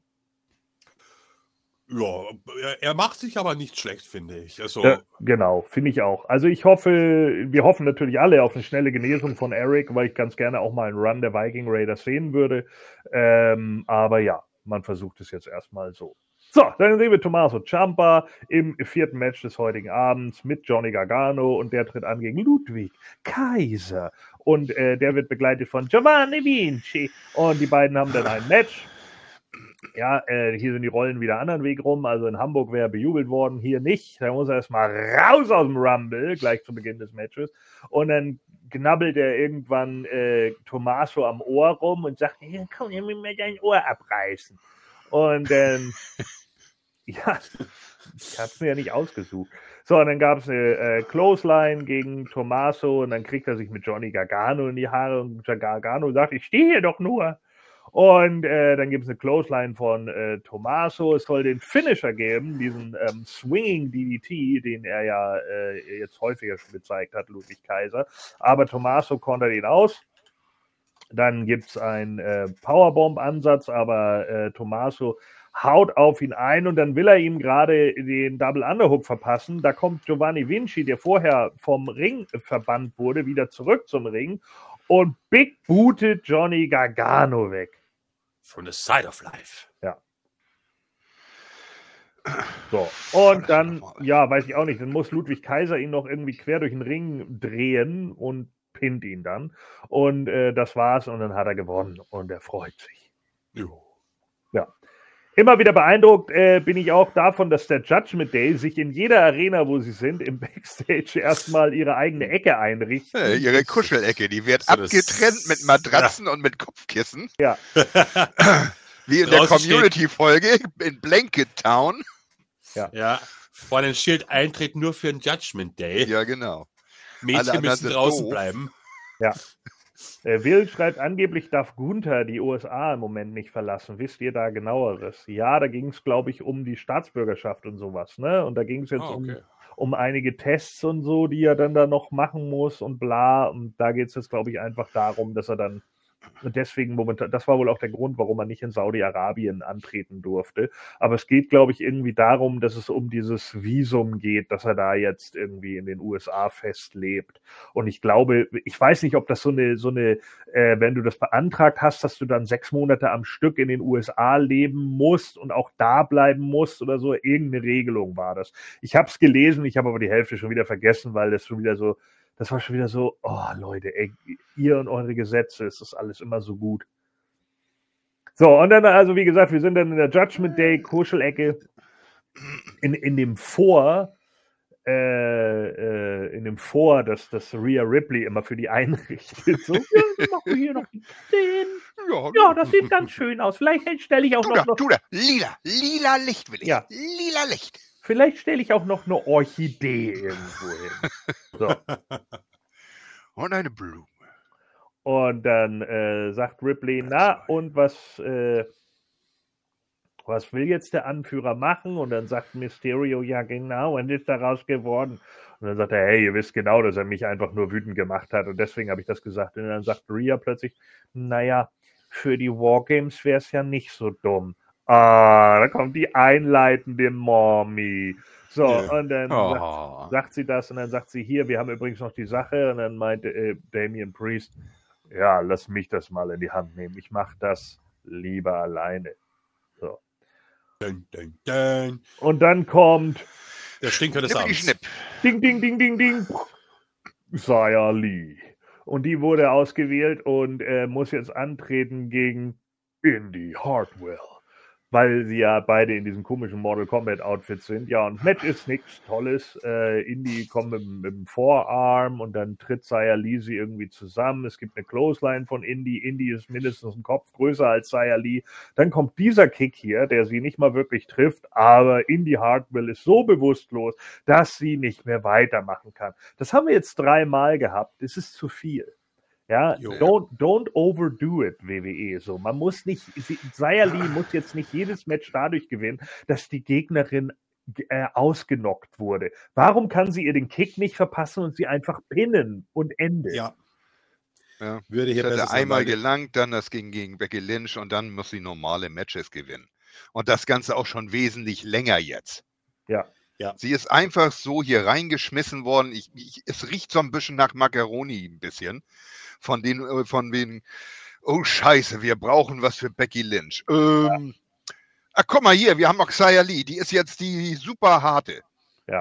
Ja, er macht sich aber nicht schlecht, finde ich. Also, Genau, finde ich auch. Also wir hoffen natürlich alle auf eine schnelle Genesung von Eric, weil ich ganz gerne auch mal einen Run der Viking Raiders sehen würde. Aber ja, man versucht es jetzt erstmal so. So, dann sehen wir Tommaso Ciampa im 4. Match des heutigen Abends mit Johnny Gargano und der tritt an gegen Ludwig Kaiser. Und der wird begleitet von Giovanni Vinci. Und die beiden haben dann ein Match. Ja, hier sind die Rollen wieder anderen Weg rum. Also in Hamburg wäre bejubelt worden, hier nicht. Da muss er erstmal raus aus dem Rumble, gleich zu Beginn des Matches. Und dann knabbelt er irgendwann Tommaso am Ohr rum und sagt, ja, komm, ich will mir dein Ohr abreißen. Und dann, ja, ich hab's mir ja nicht ausgesucht. So, und dann gab es eine Clothesline gegen Tommaso und dann kriegt er sich mit Johnny Gargano in die Haare und Gargano sagt, ich stehe hier doch nur. Und dann gibt es eine Clothesline von Tommaso. Es soll den Finisher geben, diesen Swinging DDT, den er ja jetzt häufiger schon gezeigt hat, Ludwig Kaiser. Aber Tommaso kontert ihn aus. Dann gibt es einen Powerbomb-Ansatz, aber Tommaso haut auf ihn ein und dann will er ihm gerade den Double Underhook verpassen. Da kommt Giovanni Vinci, der vorher vom Ring verbannt wurde, wieder zurück zum Ring und big bootet Johnny Gargano weg. From the side of life. Ja. So, und dann, ja, weiß ich auch nicht, dann muss Ludwig Kaiser ihn noch irgendwie quer durch den Ring drehen und pinnt ihn dann. Und das war's und dann hat er gewonnen und er freut sich. Jo. Ja. Immer wieder beeindruckt bin ich auch davon, dass der Judgment Day sich in jeder Arena, wo sie sind, im Backstage erstmal ihre eigene Ecke einrichten. Ihre Kuschelecke, die wird So, das- abgetrennt mit Matratzen und mit Kopfkissen. Ja. Wie in der Draußen Community-Folge in Blanket Town. Ja, vor den Schild Eintritt nur für ein Judgment Day. Ja, genau. Alle Mädchen anderen müssen sind draußen doof. bleiben. Ja. Will schreibt, angeblich darf Gunther die USA im Moment nicht verlassen. Wisst ihr da genaueres? Ja, da ging es, glaube ich, um die Staatsbürgerschaft und sowas, ne? Und da ging es jetzt um einige Tests und so, die er dann da noch machen muss und bla. Und da geht es jetzt, glaube ich, einfach darum, dass er dann deswegen momentan, das war wohl auch der Grund, warum er nicht in Saudi-Arabien antreten durfte. Aber es geht, glaube ich, irgendwie darum, dass es um dieses Visum geht, dass er da jetzt irgendwie in den USA festlebt. Und ich glaube, ich weiß nicht, ob das so eine, wenn du das beantragt hast, dass du dann 6 Monate am Stück in den USA leben musst und auch da bleiben musst oder so. Irgendeine Regelung war das. Ich habe es gelesen, ich habe aber die Hälfte schon wieder vergessen, weil das schon wieder so, das war schon wieder so, oh Leute, ey, ihr und eure Gesetze, es ist alles immer so gut. So, und dann, also wie gesagt, wir sind dann in der Judgment Day Kuschelecke in dem Vor, dass Rhea Ripley immer für die einrichtet. So, ja, machen wir hier noch die Kette. Ja, das sieht ganz schön aus. Vielleicht stelle ich auch noch lila Licht will ich. Ja. Lila Licht. Vielleicht stelle ich auch noch eine Orchidee irgendwo hin. So. Und eine Blume. Und dann sagt Ripley, na, und was will jetzt der Anführer machen? Und dann sagt Mysterio, ja genau, und ist daraus geworden. Und dann sagt er, hey, ihr wisst genau, dass er mich einfach nur wütend gemacht hat und deswegen habe ich das gesagt. Und dann sagt Rhea plötzlich, naja, für die Wargames wäre es ja nicht so dumm. Da kommt die einleitende Mommy. So, und dann sagt sie das und dann sagt sie, hier, wir haben übrigens noch die Sache. Und dann meinte Damian Priest, ja, lass mich das mal in die Hand nehmen. Ich mache das lieber alleine. So. Dun, dun, dun. Und dann kommt der Stinker des Abends. Ding, ding, ding, ding, ding. Xia Li. Und die wurde ausgewählt und muss jetzt antreten gegen Indy Hartwell. Weil sie ja beide in diesem komischen Mortal Kombat Outfit sind. Ja, und das Match ist nichts Tolles. Indy kommt mit dem Vorarm und dann tritt Xia Li sie irgendwie zusammen. Es gibt eine Clothesline von Indy. Indy ist mindestens einen Kopf größer als Xia Li. Dann kommt dieser Kick hier, der sie nicht mal wirklich trifft, aber Indy Hartwell ist so bewusstlos, dass sie nicht mehr weitermachen kann. Das haben wir jetzt 3-mal gehabt. Das ist zu viel. Ja, don't overdo it, WWE. So, man muss nicht, Xia Li muss jetzt nicht jedes Match dadurch gewinnen, dass die Gegnerin ausgenockt wurde. Warum kann sie ihr den Kick nicht verpassen und sie einfach pinnen und Ende? Ja. Würde hier besser einmal gelangt, dann das ging gegen Becky Lynch und dann muss sie normale Matches gewinnen. Und das Ganze auch schon wesentlich länger jetzt. Ja. Sie ist einfach so hier reingeschmissen worden. Es riecht so ein bisschen nach Macaroni ein bisschen. Von wegen, oh Scheiße, wir brauchen was für Becky Lynch. Guck mal hier, wir haben auch Xia Li, die ist jetzt die super harte. Ja.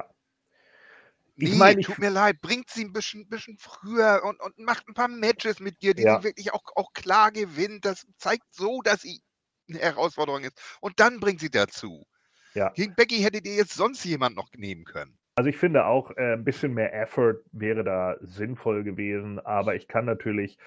Tut mir leid, bringt sie ein bisschen früher und macht ein paar Matches mit dir, die sie wirklich auch klar gewinnt. Das zeigt so, dass sie eine Herausforderung ist. Und dann bringt sie dazu. Ja. Gegen Becky hättet ihr jetzt sonst jemand noch nehmen können. Also ich finde auch, ein bisschen mehr Effort wäre da sinnvoll gewesen, aber ich kann natürlich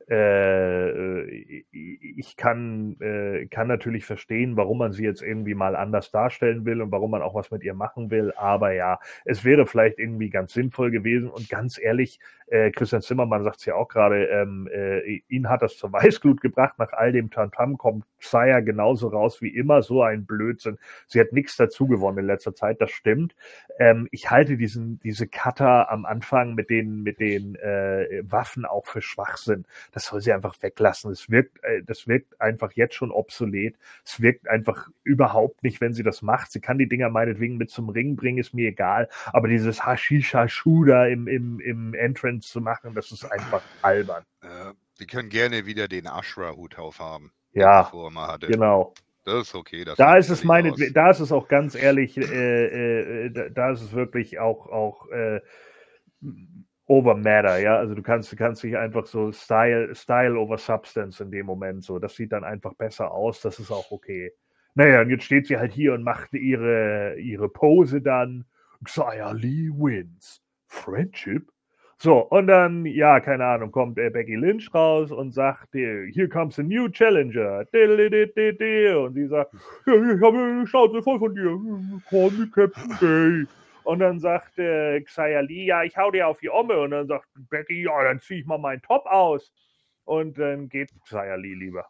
kann natürlich verstehen, warum man sie jetzt irgendwie mal anders darstellen will und warum man auch was mit ihr machen will, aber ja, es wäre vielleicht irgendwie ganz sinnvoll gewesen und ganz ehrlich, Christian Zimmermann sagt es ja auch gerade, ihn hat das zur Weißglut gebracht, nach all dem Tamtam kommt Xia genauso raus wie immer, so ein Blödsinn. Sie hat nichts dazu gewonnen in letzter Zeit, das stimmt. Ich halte diese Cutter am Anfang mit den Waffen auch für Schwachsinn. Das soll sie einfach weglassen. Das wirkt einfach jetzt schon obsolet. Es wirkt einfach überhaupt nicht, wenn sie das macht. Sie kann die Dinger meinetwegen mit zum Ring bringen, ist mir egal. Aber dieses Hashisha-Shuda im Entrance zu machen, das ist einfach albern. Sie können gerne wieder den Ashra-Hut aufhaben. Ja, hatte. Genau. Das ist okay. Da ist es auch ganz ehrlich, da ist es wirklich auch over matter, ja, also du kannst dich einfach so Style over Substance in dem Moment so, das sieht dann einfach besser aus, das ist auch okay. Naja, und jetzt steht sie halt hier und macht ihre Pose dann, Xia Li wins. Friendship? So, und dann, ja, keine Ahnung, kommt Becky Lynch raus und sagt, here comes a new challenger. Und sie sagt, ja, ich habe eine Schnauze voll von dir. Call me Captain Day. Und dann sagt Xia Li, ja, ich hau dir auf die Omme. Und dann sagt Becky, ja, dann zieh ich mal meinen Top aus. und dann geht Xia Li lieber.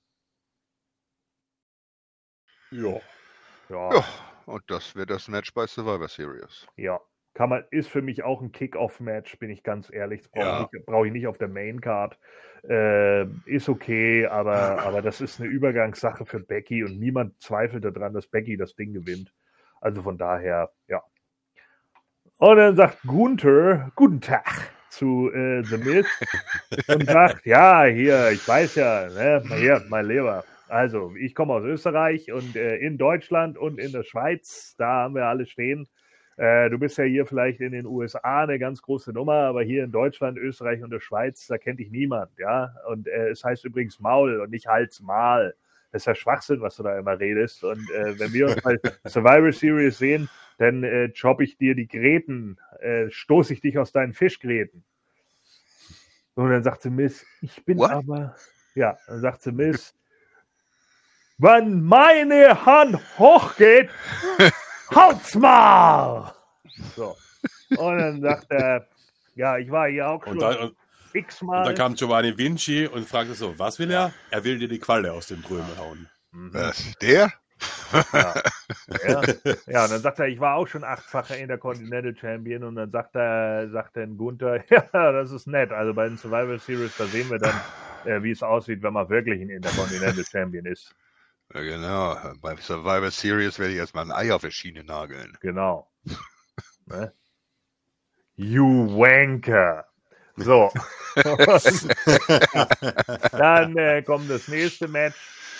Ja. Ja, und das wird das Match bei Survivor Series. Ja. Ist für mich auch ein Kick-Off-Match, bin ich ganz ehrlich. Das brauche ich nicht auf der Main-Card. Ist okay, aber das ist eine Übergangssache für Becky und niemand zweifelt daran, dass Becky das Ding gewinnt. Also von daher, ja. Und dann sagt Gunther, guten Tag zu The Miz und sagt, ja, hier, ich weiß ja, ne, hier, mein Lieber. Also, ich komme aus Österreich und in Deutschland und in der Schweiz, da haben wir alle stehen. Du bist ja hier vielleicht in den USA eine ganz große Nummer, aber hier in Deutschland, Österreich und der Schweiz, da kennt dich niemand, ja. Und es heißt übrigens Maul und nicht Halsmal. Das ist ja Schwachsinn, was du da immer redest. Und wenn wir uns bei Survivor Series sehen, dann choppe ich dir die Gräten, stoße ich dich aus deinen Fischgräten. Und dann sagt sie Miss, ich bin aber, ja, dann sagt sie Miss, wenn meine Hand hochgeht, haut's mal! So. Und dann sagt er, ja, ich war hier auch schon x-mal. Und dann kam Giovanni Vinci und fragte so, was will er? Er will dir die Qualle aus dem Trümel hauen. Was, der? Ja, und dann sagt er, ich war auch schon 8-facher Intercontinental Champion und dann sagt dann Gunther, ja, das ist nett. Also bei den Survivor Series, da sehen wir dann, wie es aussieht, wenn man wirklich ein Intercontinental Champion ist. Ja, genau. Bei Survivor Series werde ich erstmal ein Ei auf der Schiene nageln. Genau. Ne? You wanker. So. Dann kommt das nächste Match.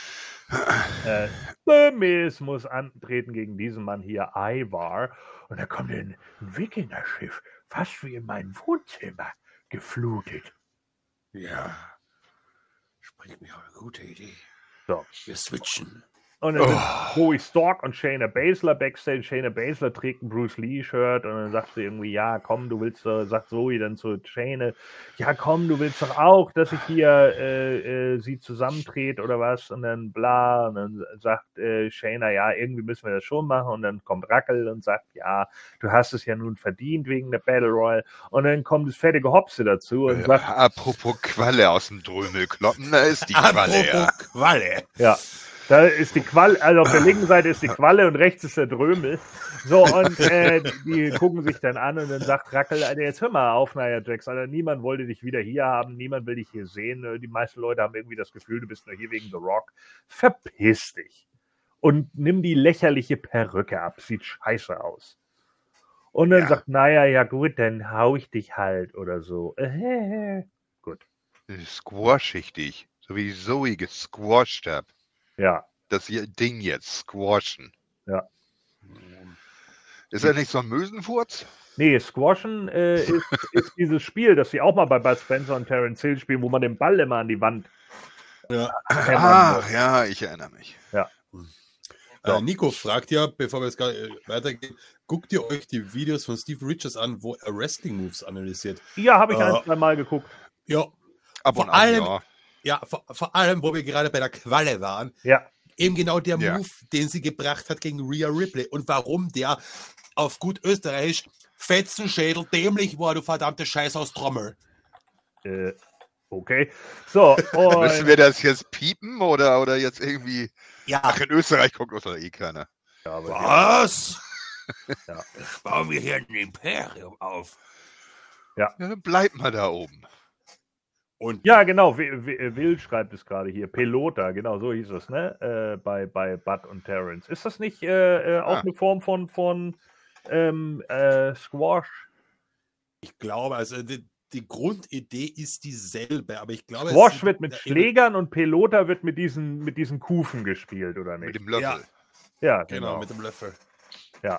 The Miz muss antreten gegen diesen Mann hier, Ivar. Und da kommt ein Wikingerschiff, fast wie in mein Wohnzimmer, geflutet. Ja. Bringt mich auf eine gute Idee. So. Wir switchen. Und dann sind Zoe Stark und Shayna Baszler backstage. Shayna Baszler trägt ein Bruce Lee-Shirt und dann sagt sie irgendwie, ja, komm, du willst, sagt Zoe dann zu Shayna, ja, komm, du willst doch auch, dass ich hier sie zusammentrete oder was und dann bla. Und dann sagt Shayna, ja, irgendwie müssen wir das schon machen. Und dann kommt Rackel und sagt, ja, du hast es ja nun verdient wegen der Battle Royale. Und dann kommt das fette Gehopse dazu und sagt, apropos Qualle aus dem Drömel kloppen, da ist die Qualle, ja. Qualle. Ja. Da ist die Qualle, also auf der linken Seite ist die Qualle und rechts ist der Drömel. So, und die gucken sich dann an und dann sagt Rackel, Alter, jetzt hör mal auf, Nia Jax, Alter, niemand wollte dich wieder hier haben, niemand will dich hier sehen. Die meisten Leute haben irgendwie das Gefühl, du bist nur hier wegen The Rock. Verpiss dich. Und nimm die lächerliche Perücke ab, sieht scheiße aus. Und dann sagt Nia, ja gut, dann hau ich dich halt oder so. Gut. Squash ich dich, so wie Zoe gesquasht hab. Ja. Das hier Ding jetzt, squashen. Ja. Ist er nicht so ein Mösenfurz? Nee, Squashen ist dieses Spiel, das sie auch mal bei Bud Spencer und Terence Hill spielen, wo man den Ball immer an die Wand Ach ja, ich erinnere mich. Ja. Nico fragt ja, bevor wir jetzt weitergehen, guckt ihr euch die Videos von Steve Richards an, wo er Wrestling-Moves analysiert? Ja, habe ich 1-2 Mal geguckt. Ja. Vor allem, vor allem, wo wir gerade bei der Qualle waren. Ja. Eben genau der Move, den sie gebracht hat gegen Rhea Ripley. Und warum der auf gut Österreichisch Fetzenschädel dämlich war, du verdammte Scheiß aus Trommel. Okay. So. Müssen wir das jetzt piepen oder jetzt irgendwie... Ja. Ach, in Österreich guckt uns doch eh keiner. Ja, was? Ja. Bauen wir hier ein Imperium auf. Ja, dann bleibt mal da oben. Und ja, genau. Will schreibt es gerade hier. Pelota, genau, so hieß es, ne? Bei Bud und Terence. Ist das nicht auch eine Form von Squash? Ich glaube, also die Grundidee ist dieselbe, aber ich glaube... Squash wird mit Schlägern und Pelota wird mit diesen Kufen gespielt, oder nicht? Mit dem Löffel. Ja, genau, mit dem Löffel. Ja.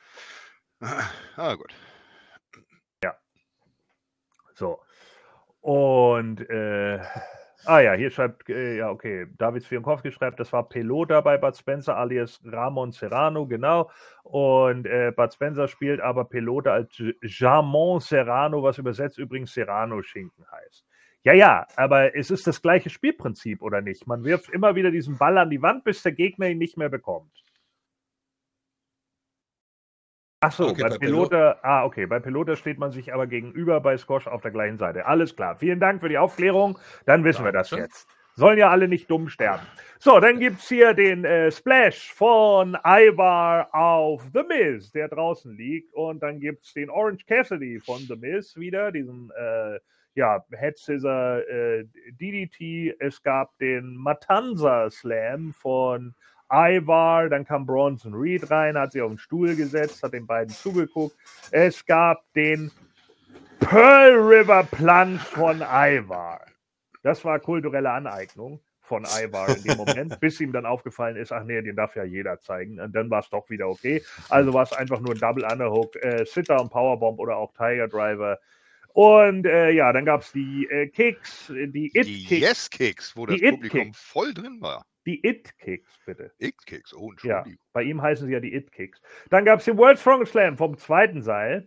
Gut. Ja. So. Und, hier schreibt, okay, David Fiankowski schreibt, das war Pelota bei Bud Spencer alias Ramon Serrano, genau. Und Bud Spencer spielt aber Pelota als Jamon Serrano, was übersetzt übrigens Serrano-Schinken heißt. Ja, aber es ist das gleiche Spielprinzip, oder nicht? Man wirft immer wieder diesen Ball an die Wand, bis der Gegner ihn nicht mehr bekommt. Ach so, Okay, bei bei Pelota, okay, bei Pelota steht man sich aber gegenüber, bei Squash auf der gleichen Seite. Alles klar, vielen Dank für die Aufklärung, dann wissen wir das Dankeschön. jetzt. Sollen ja alle nicht dumm sterben. So, dann gibt's hier den Splash von Ivar auf The Miz, der draußen liegt. Und dann gibt's den Orange Cassidy von The Miz wieder, diesen Head Scissor DDT. Es gab den Matanza Slam von Ivar, dann kam Bronson Reed rein, hat sich auf den Stuhl gesetzt, hat den beiden zugeguckt. Es gab den Pearl River Plunge von Ivar. Das war kulturelle Aneignung von Ivar in dem Moment, bis ihm dann aufgefallen ist, ach nee, den darf ja jeder zeigen. Und dann war es doch wieder okay. Also war es einfach nur ein Double Underhook, Sit-Down Powerbomb oder auch Tiger Driver. Und dann gab es die Kicks, die It-Kicks. Die Yes-Kicks, wo das Publikum voll drin war. Die It-Kicks, bitte. It-Kicks, oh, Ja, Entschuldigung. bei ihm heißen sie ja die It-Kicks. Dann gab es den World Strongest Slam vom zweiten Seil.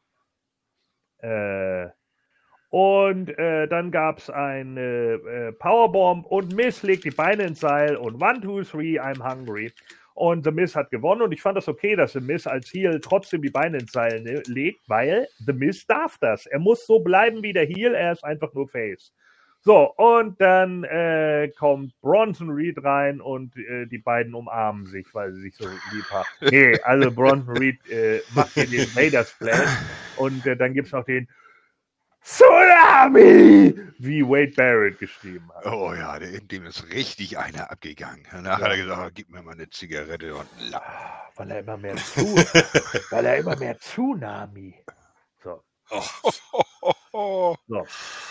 Dann gab es ein Powerbomb und Miz legt die Beine ins Seil und 1, 2, 3, I'm hungry. Und The Miz hat gewonnen und ich fand das okay, dass The Miz als Heel trotzdem die Beine ins Seil legt, weil The Miz darf das. Er muss so bleiben wie der Heel, er ist einfach nur Face. So, und dann kommt Bronson Reed rein und die beiden umarmen sich, weil sie sich so lieb haben. Nee, also Bronson Reed macht hier den Vader Splash und dann gibt es noch den Tsunami, wie Wade Barrett geschrieben hat. Oh ja, dem ist richtig einer abgegangen. Danach hat er gesagt, gib mir mal eine Zigarette und ein Lapp. Weil er immer mehr Tsunami. So. So.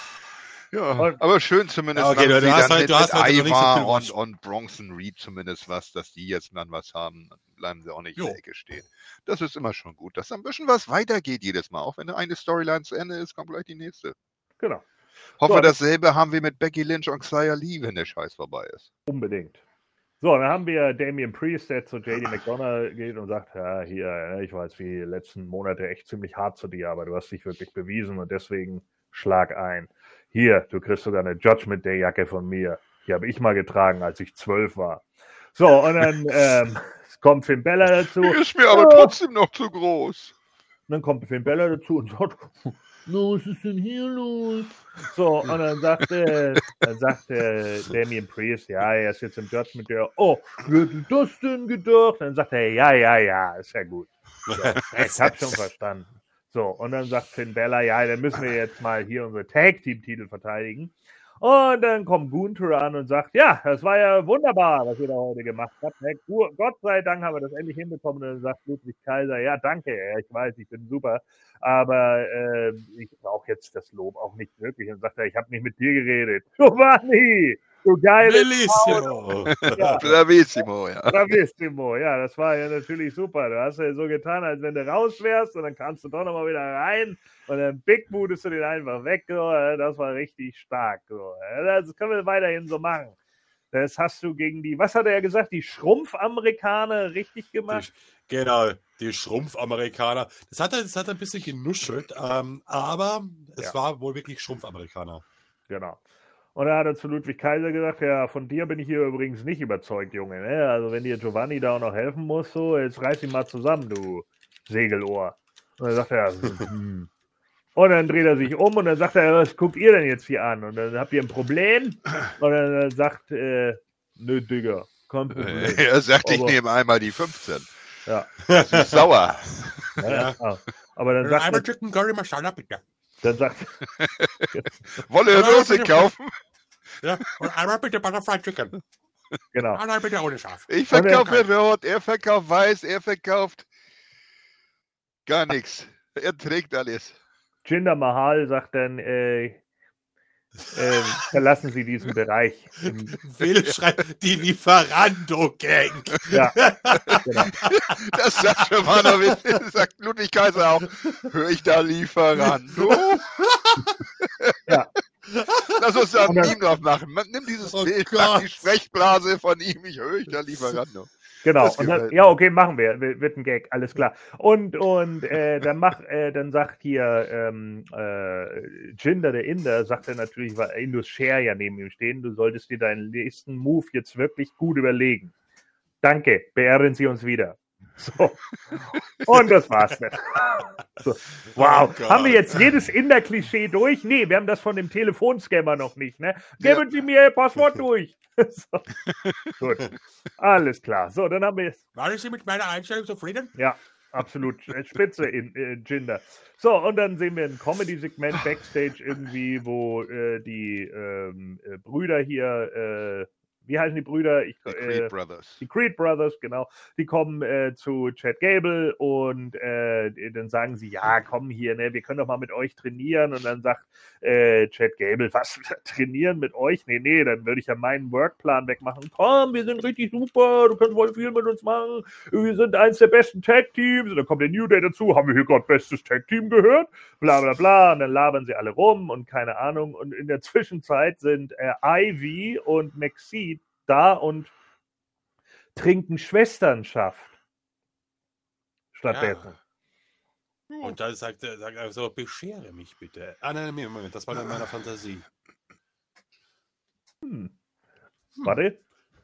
Ja, aber schön zumindest, Okay, du hast halt mit noch nicht so Ivar viel und Bronson Reed zumindest was, dass die jetzt dann was haben, dann bleiben sie auch nicht in der Ecke stehen. Das ist immer schon gut, dass da ein bisschen was weitergeht jedes Mal. Auch wenn eine Storyline zu Ende ist, kommt gleich die nächste. Genau. Hoffe, dasselbe haben wir mit Becky Lynch und Xia Li, wenn der Scheiß vorbei ist. Unbedingt. So, dann haben wir Damian Priest, der zu JD McDonough geht und sagt, ja, hier, ich war jetzt die letzten Monate echt ziemlich hart zu dir, aber du hast dich wirklich bewiesen und deswegen schlag ein. Hier, du kriegst sogar eine Judgment Day Jacke von mir. Die habe ich mal getragen, als ich 12 war. So, und dann kommt Finn Balor dazu. Die ist mir aber trotzdem noch zu groß. Und dann kommt Finn Balor dazu und sagt, was ist denn hier los? So, und dann sagt Damian Priest, ja, er ist jetzt im Judgment Day. Oh, wer hätte das denn gedacht? Dann sagt er, ja, ist ja gut. So, ich hab schon verstanden. So, und dann sagt Finn Balor, ja, dann müssen wir jetzt mal hier unsere Tag-Team-Titel verteidigen. Und dann kommt Gunther an und sagt, ja, das war ja wunderbar, was ihr da heute gemacht habt. Gott sei Dank haben wir das endlich hinbekommen. Und dann sagt Ludwig Kaiser, ja, danke, ich weiß, ich bin super, aber ich brauche jetzt das Lob auch nicht wirklich. Und sagt er, ich habe nicht mit dir geredet. Giovanni! Du geile Bellissimo. Ja. Bravissimo, ja. Bravissimo, ja, das war ja natürlich super. Du hast ja so getan, als wenn du raus wärst und dann kamst du doch nochmal wieder rein und dann Big Bootest du den einfach weg. So. Das war richtig stark. So. Das können wir weiterhin so machen. Das hast du gegen die, was hat er gesagt, die Schrumpfamerikaner richtig gemacht? Die Schrumpfamerikaner. Das hat er ein bisschen genuschelt, aber es war wohl wirklich Schrumpfamerikaner. Genau. Und da hat er zu Ludwig Kaiser gesagt, ja, von dir bin ich hier übrigens nicht überzeugt, Junge. Ne? Also wenn dir Giovanni da auch noch helfen muss, so, jetzt reiß ihn mal zusammen, du Segelohr. Und dann sagt er, Und dann dreht er sich um und dann sagt er, was guckt ihr denn jetzt hier an? Und dann habt ihr ein Problem? Und dann sagt, nö, Digga, kein Problem. Er sagt, ich nehme einmal die 15. Ja. Das ist sauer. Ja. Aber dann sagt einmal Chicken Curry Masala, bitte. Dann sagt Wolle Soße kaufen? Ja, und einmal bitte Butterfly Chicken. Genau. Einmal bitte ohne Schaf. Ich verkaufe rot, er verkauft weiß, er verkauft gar nichts. Er trägt alles. Jinder Mahal sagt dann, verlassen Sie diesen Bereich. Will schreibt die Lieferando-Gang. Ja, genau. Das sagt Jovanovic, sagt Ludwig Kaiser auch. Hör ich da Lieferando? Ja. Lass uns da ein Meme drauf machen. Man nimmt dieses Bild, macht die Sprechblase von ihm, ich höre ich da Lieferando. Genau. Und dann, ja, okay, machen wir. Wird ein Gag, alles klar. Und dann sagt hier Jinder, der Inder, sagt er natürlich, weil Indus Sher ja neben ihm stehen, du solltest dir deinen nächsten Move jetzt wirklich gut überlegen. Danke, beehren Sie uns wieder. So. Und das war's dann. So. Wow. Oh Haben wir Gott. jetzt jedes Inder-Klischee durch? Nee, wir haben das von dem Telefonscammer noch nicht, ne? Ja. Geben Sie mir Ihr Passwort durch. So. Gut. Alles klar. So, dann haben wir jetzt. Waren Sie mit meiner Einstellung zufrieden? Ja, absolut. Spitze in Jinder. So, und dann sehen wir ein Comedy-Segment Backstage irgendwie, wo die Brüder hier, wie heißen die Brüder? Die Creed Brothers. Die Creed Brothers, genau. Die kommen zu Chad Gable und dann sagen sie, ja, komm hier, ne, wir können doch mal mit euch trainieren. Und dann sagt Chad Gable, was, trainieren mit euch? Nee, dann würde ich ja meinen Workplan wegmachen. Komm, wir sind richtig super, du kannst voll viel mit uns machen. Wir sind eins der besten Tag-Teams. Und dann kommt der New Day dazu, haben wir hier gerade bestes Tag-Team gehört? Bla bla bla. Und dann labern sie alle rum und keine Ahnung. Und in der Zwischenzeit sind Ivy und Maxine da und trinken Schwesternschaft. Stattdessen. Und dann sagt er einfach so, beschere mich bitte. Ah, nein, Moment, das war in meiner Fantasie. Warte.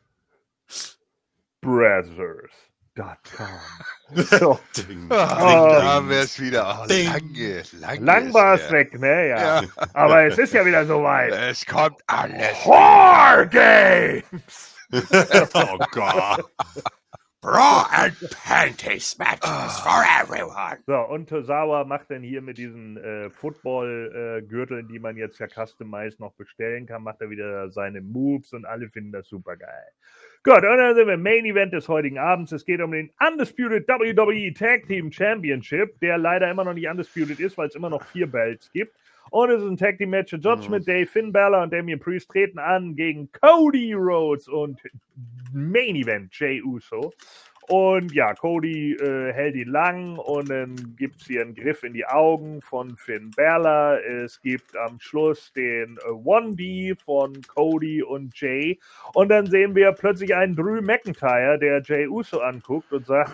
Brothers.com. So. Ding, Da haben wir es wieder. Oh, Ding. Lang war es ist weg, ne? Ja. Ja. Aber es ist ja wieder soweit. Es kommt alles. War Games! Oh Gott. Bra and Panties matches for everyone. So, und Tozawa macht dann hier mit diesen Football-Gürteln, die man jetzt ja customized noch bestellen kann, macht er wieder seine Moves und alle finden das super geil. Gut, und dann sind wir im Main Event des heutigen Abends. Es geht um den Undisputed WWE Tag Team Championship, der leider immer noch nicht undisputed ist, weil es immer noch 4 Belts gibt. Und es ist ein Tag Team Match. Judgment Day, Finn Balor und Damian Priest treten an gegen Cody Rhodes und Main Event Jey Uso. Und ja, Cody hält ihn lang und dann gibt es hier einen Griff in die Augen von Finn Balor. Es gibt am Schluss den 1D von Cody und Jay. Und dann sehen wir plötzlich einen Drew McIntyre, der Jey Uso anguckt und sagt,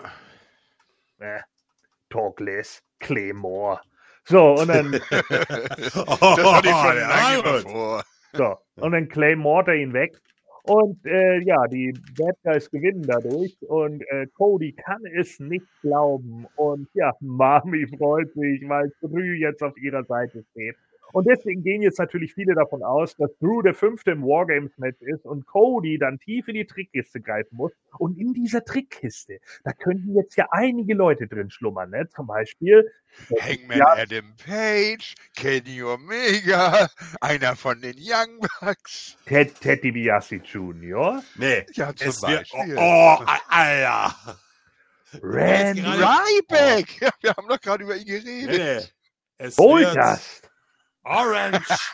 talk less, Claymore. So, und dann, Das hatte ich schon lange bevor. so, und dann Claymore er ihn weg. Und ja, die Bad Guys gewinnen dadurch und Cody kann es nicht glauben. Und ja, Mami freut sich, weil Drew jetzt auf ihrer Seite steht. Und deswegen gehen jetzt natürlich viele davon aus, dass Drew der 5. im Wargames-Match ist und Cody dann tief in die Trickkiste greifen muss. Und in dieser Trickkiste, da könnten jetzt ja einige Leute drin schlummern, ne? Zum Beispiel Hangman Adam Page, Kenny Omega, einer von den Young Bucks. Ted DiBiase Jr., Nee, Ja, zum es wird, Beispiel. Alter. Randy Jetzt Ryback! Ja, wir haben doch gerade über ihn geredet. Nee. Es wird Goldust. Orange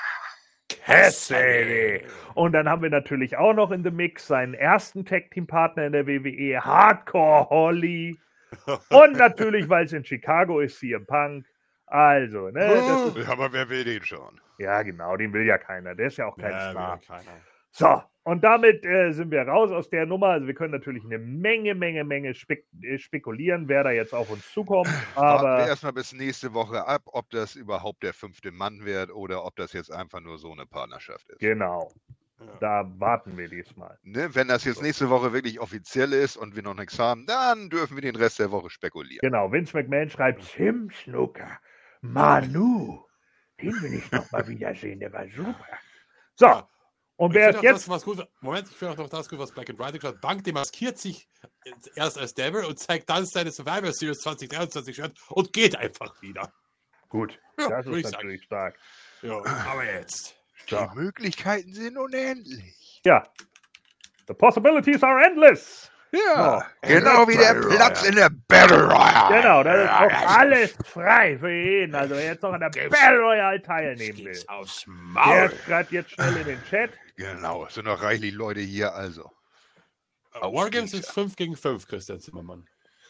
Cassidy. Und dann haben wir natürlich auch noch in The Mix seinen ersten Tag-Team-Partner in der WWE, Hardcore Holly. Und natürlich, weil es in Chicago ist, CM Punk. Also, ne? Das ist, Aber wer will den schon? ja, genau, den will ja keiner. Der ist ja auch kein Star. keiner. So, und damit sind wir raus aus der Nummer. Also wir können natürlich eine Menge spekulieren, wer da jetzt auf uns zukommt. Warten wir Aber erstmal bis nächste Woche ab, ob das überhaupt der 5. Mann wird oder ob das jetzt einfach nur so eine Partnerschaft ist. genau, Ja. da warten wir diesmal. Ne? Wenn das jetzt nächste Woche wirklich offiziell ist und wir noch nichts haben, dann dürfen wir den Rest der Woche spekulieren. Genau, Vince McMahon schreibt, Tim Snooker, Manu, den will ich noch mal wiedersehen, der war super. So, Ja. und Ich wer finde ist auch jetzt... das, was gut, Moment, ich finde auch noch das gut, was Black and White gesagt hat. Punk demaskiert sich erst als Devil und zeigt dann seine Survivor Series 2023 Shirt und geht einfach wieder. Gut, Ja, das würde ich ist sagen. natürlich stark. Ja, aber jetzt. Die Möglichkeiten sind unendlich. Ja, the possibilities are endless. Ja, Ja. genau wie der Battle Platz Royale. in der Battle Royale. Genau, das ist Ja, auch das alles frei für jeden. Also wer jetzt noch an der Gibt's- Battle Royale teilnehmen will, Geht's aufs der Maul. schreibt jetzt schnell in den Chat. Genau, es sind noch reichlich Leute hier, also. Wargames ist 5 gegen 5, Christian Zimmermann.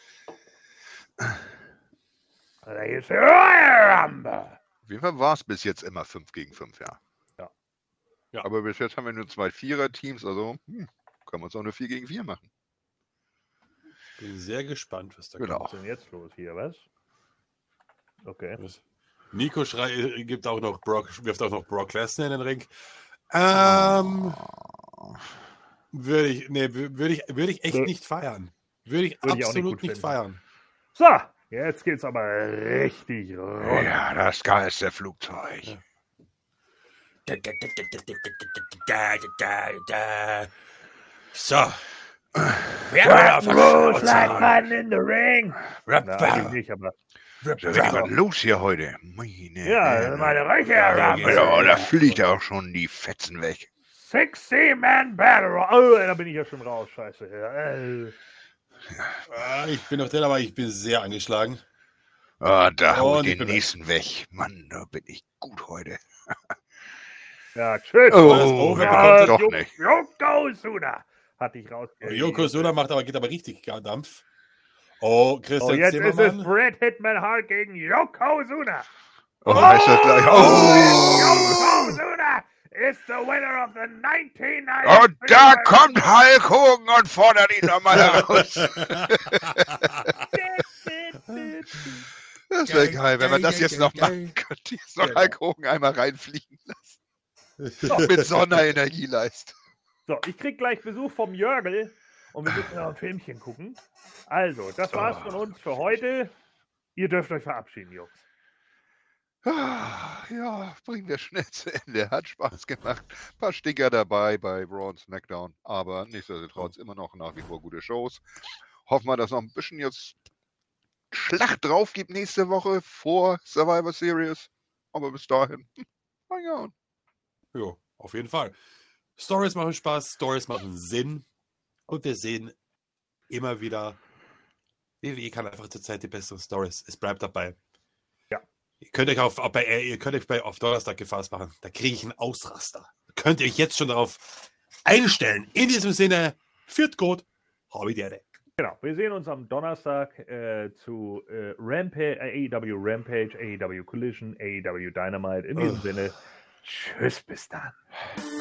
Da ist Royal Rumble. Auf jeden Fall war es bis jetzt immer 5 gegen 5, ja. Ja. Aber bis jetzt haben wir nur 2 Vierer-Teams, also können wir uns auch nur 4 gegen 4 machen. Bin sehr gespannt, was da Genau. Was ist denn jetzt los hier, was? Okay. kommt. Nico wirft auch noch Brock Lesnar in den Ring. Würde ich echt nicht feiern. Würde ich auch absolut gut nicht finden. feiern. So, jetzt geht's aber richtig runter. Ja, das geilste Flugzeug. Ja. So. Rose like man in the ring. Na, eigentlich nicht, aber Ist ja richtig was los hier heute. ja, meine Reiche Ja, da fliegt ja auch schon die Fetzen weg. 60-Man Battle Royale. Oh, da bin ich ja schon raus, scheiße. Ja, Ich bin noch drin, aber ich bin sehr angeschlagen. Ah, da hau Und ich ich den bin nächsten weg. Mann, da bin ich gut heute. ja, tschüss. Oh, ja, doch nicht. Yokozuna hat dich rausgegeben. Yokozuna geht aber richtig Dampf. Oh, Oh, Christian jetzt ist es Zimmermann. Bret Hitman Hart gegen Yokozuna. Oh, heißt das gleich. Oh! Yokozuna is the winner of the 1993. Und da kommt Hulk Hogan und fordert ihn nochmal heraus. Das wäre geil, wenn man das jetzt noch machen könnte. Jetzt noch Hulk Hogan einmal reinfliegen lassen. Mit Sonderenergieleist. So, ich krieg gleich Besuch vom Jörgel und wir müssen noch ein Filmchen gucken. Also, das war's von uns für heute. Ihr dürft euch verabschieden, Jungs. Ja, bringen wir schnell zu Ende. Hat Spaß gemacht. Ein paar Stinker dabei bei Raw und SmackDown, aber nichtsdestotrotz immer noch nach wie vor gute Shows. Hoffen wir, dass noch ein bisschen jetzt Schlacht drauf gibt nächste Woche vor Survivor Series. Aber bis dahin, ja. Ja, auf jeden Fall. Stories machen Spaß, Stories machen Sinn. Und wir sehen immer wieder, WWE kann einfach zurzeit die besseren Stories. Es bleibt dabei. Ja. Ihr könnt euch auf Donnerstag gefasst machen. Da kriege ich einen Ausraster. Könnt ihr euch jetzt schon darauf einstellen. In diesem Sinne, führt gut. Habe die Ehre. Genau, wir sehen uns am Donnerstag zu AEW Rampage, AEW Collision, AEW Dynamite. In diesem Sinne, tschüss, bis dann.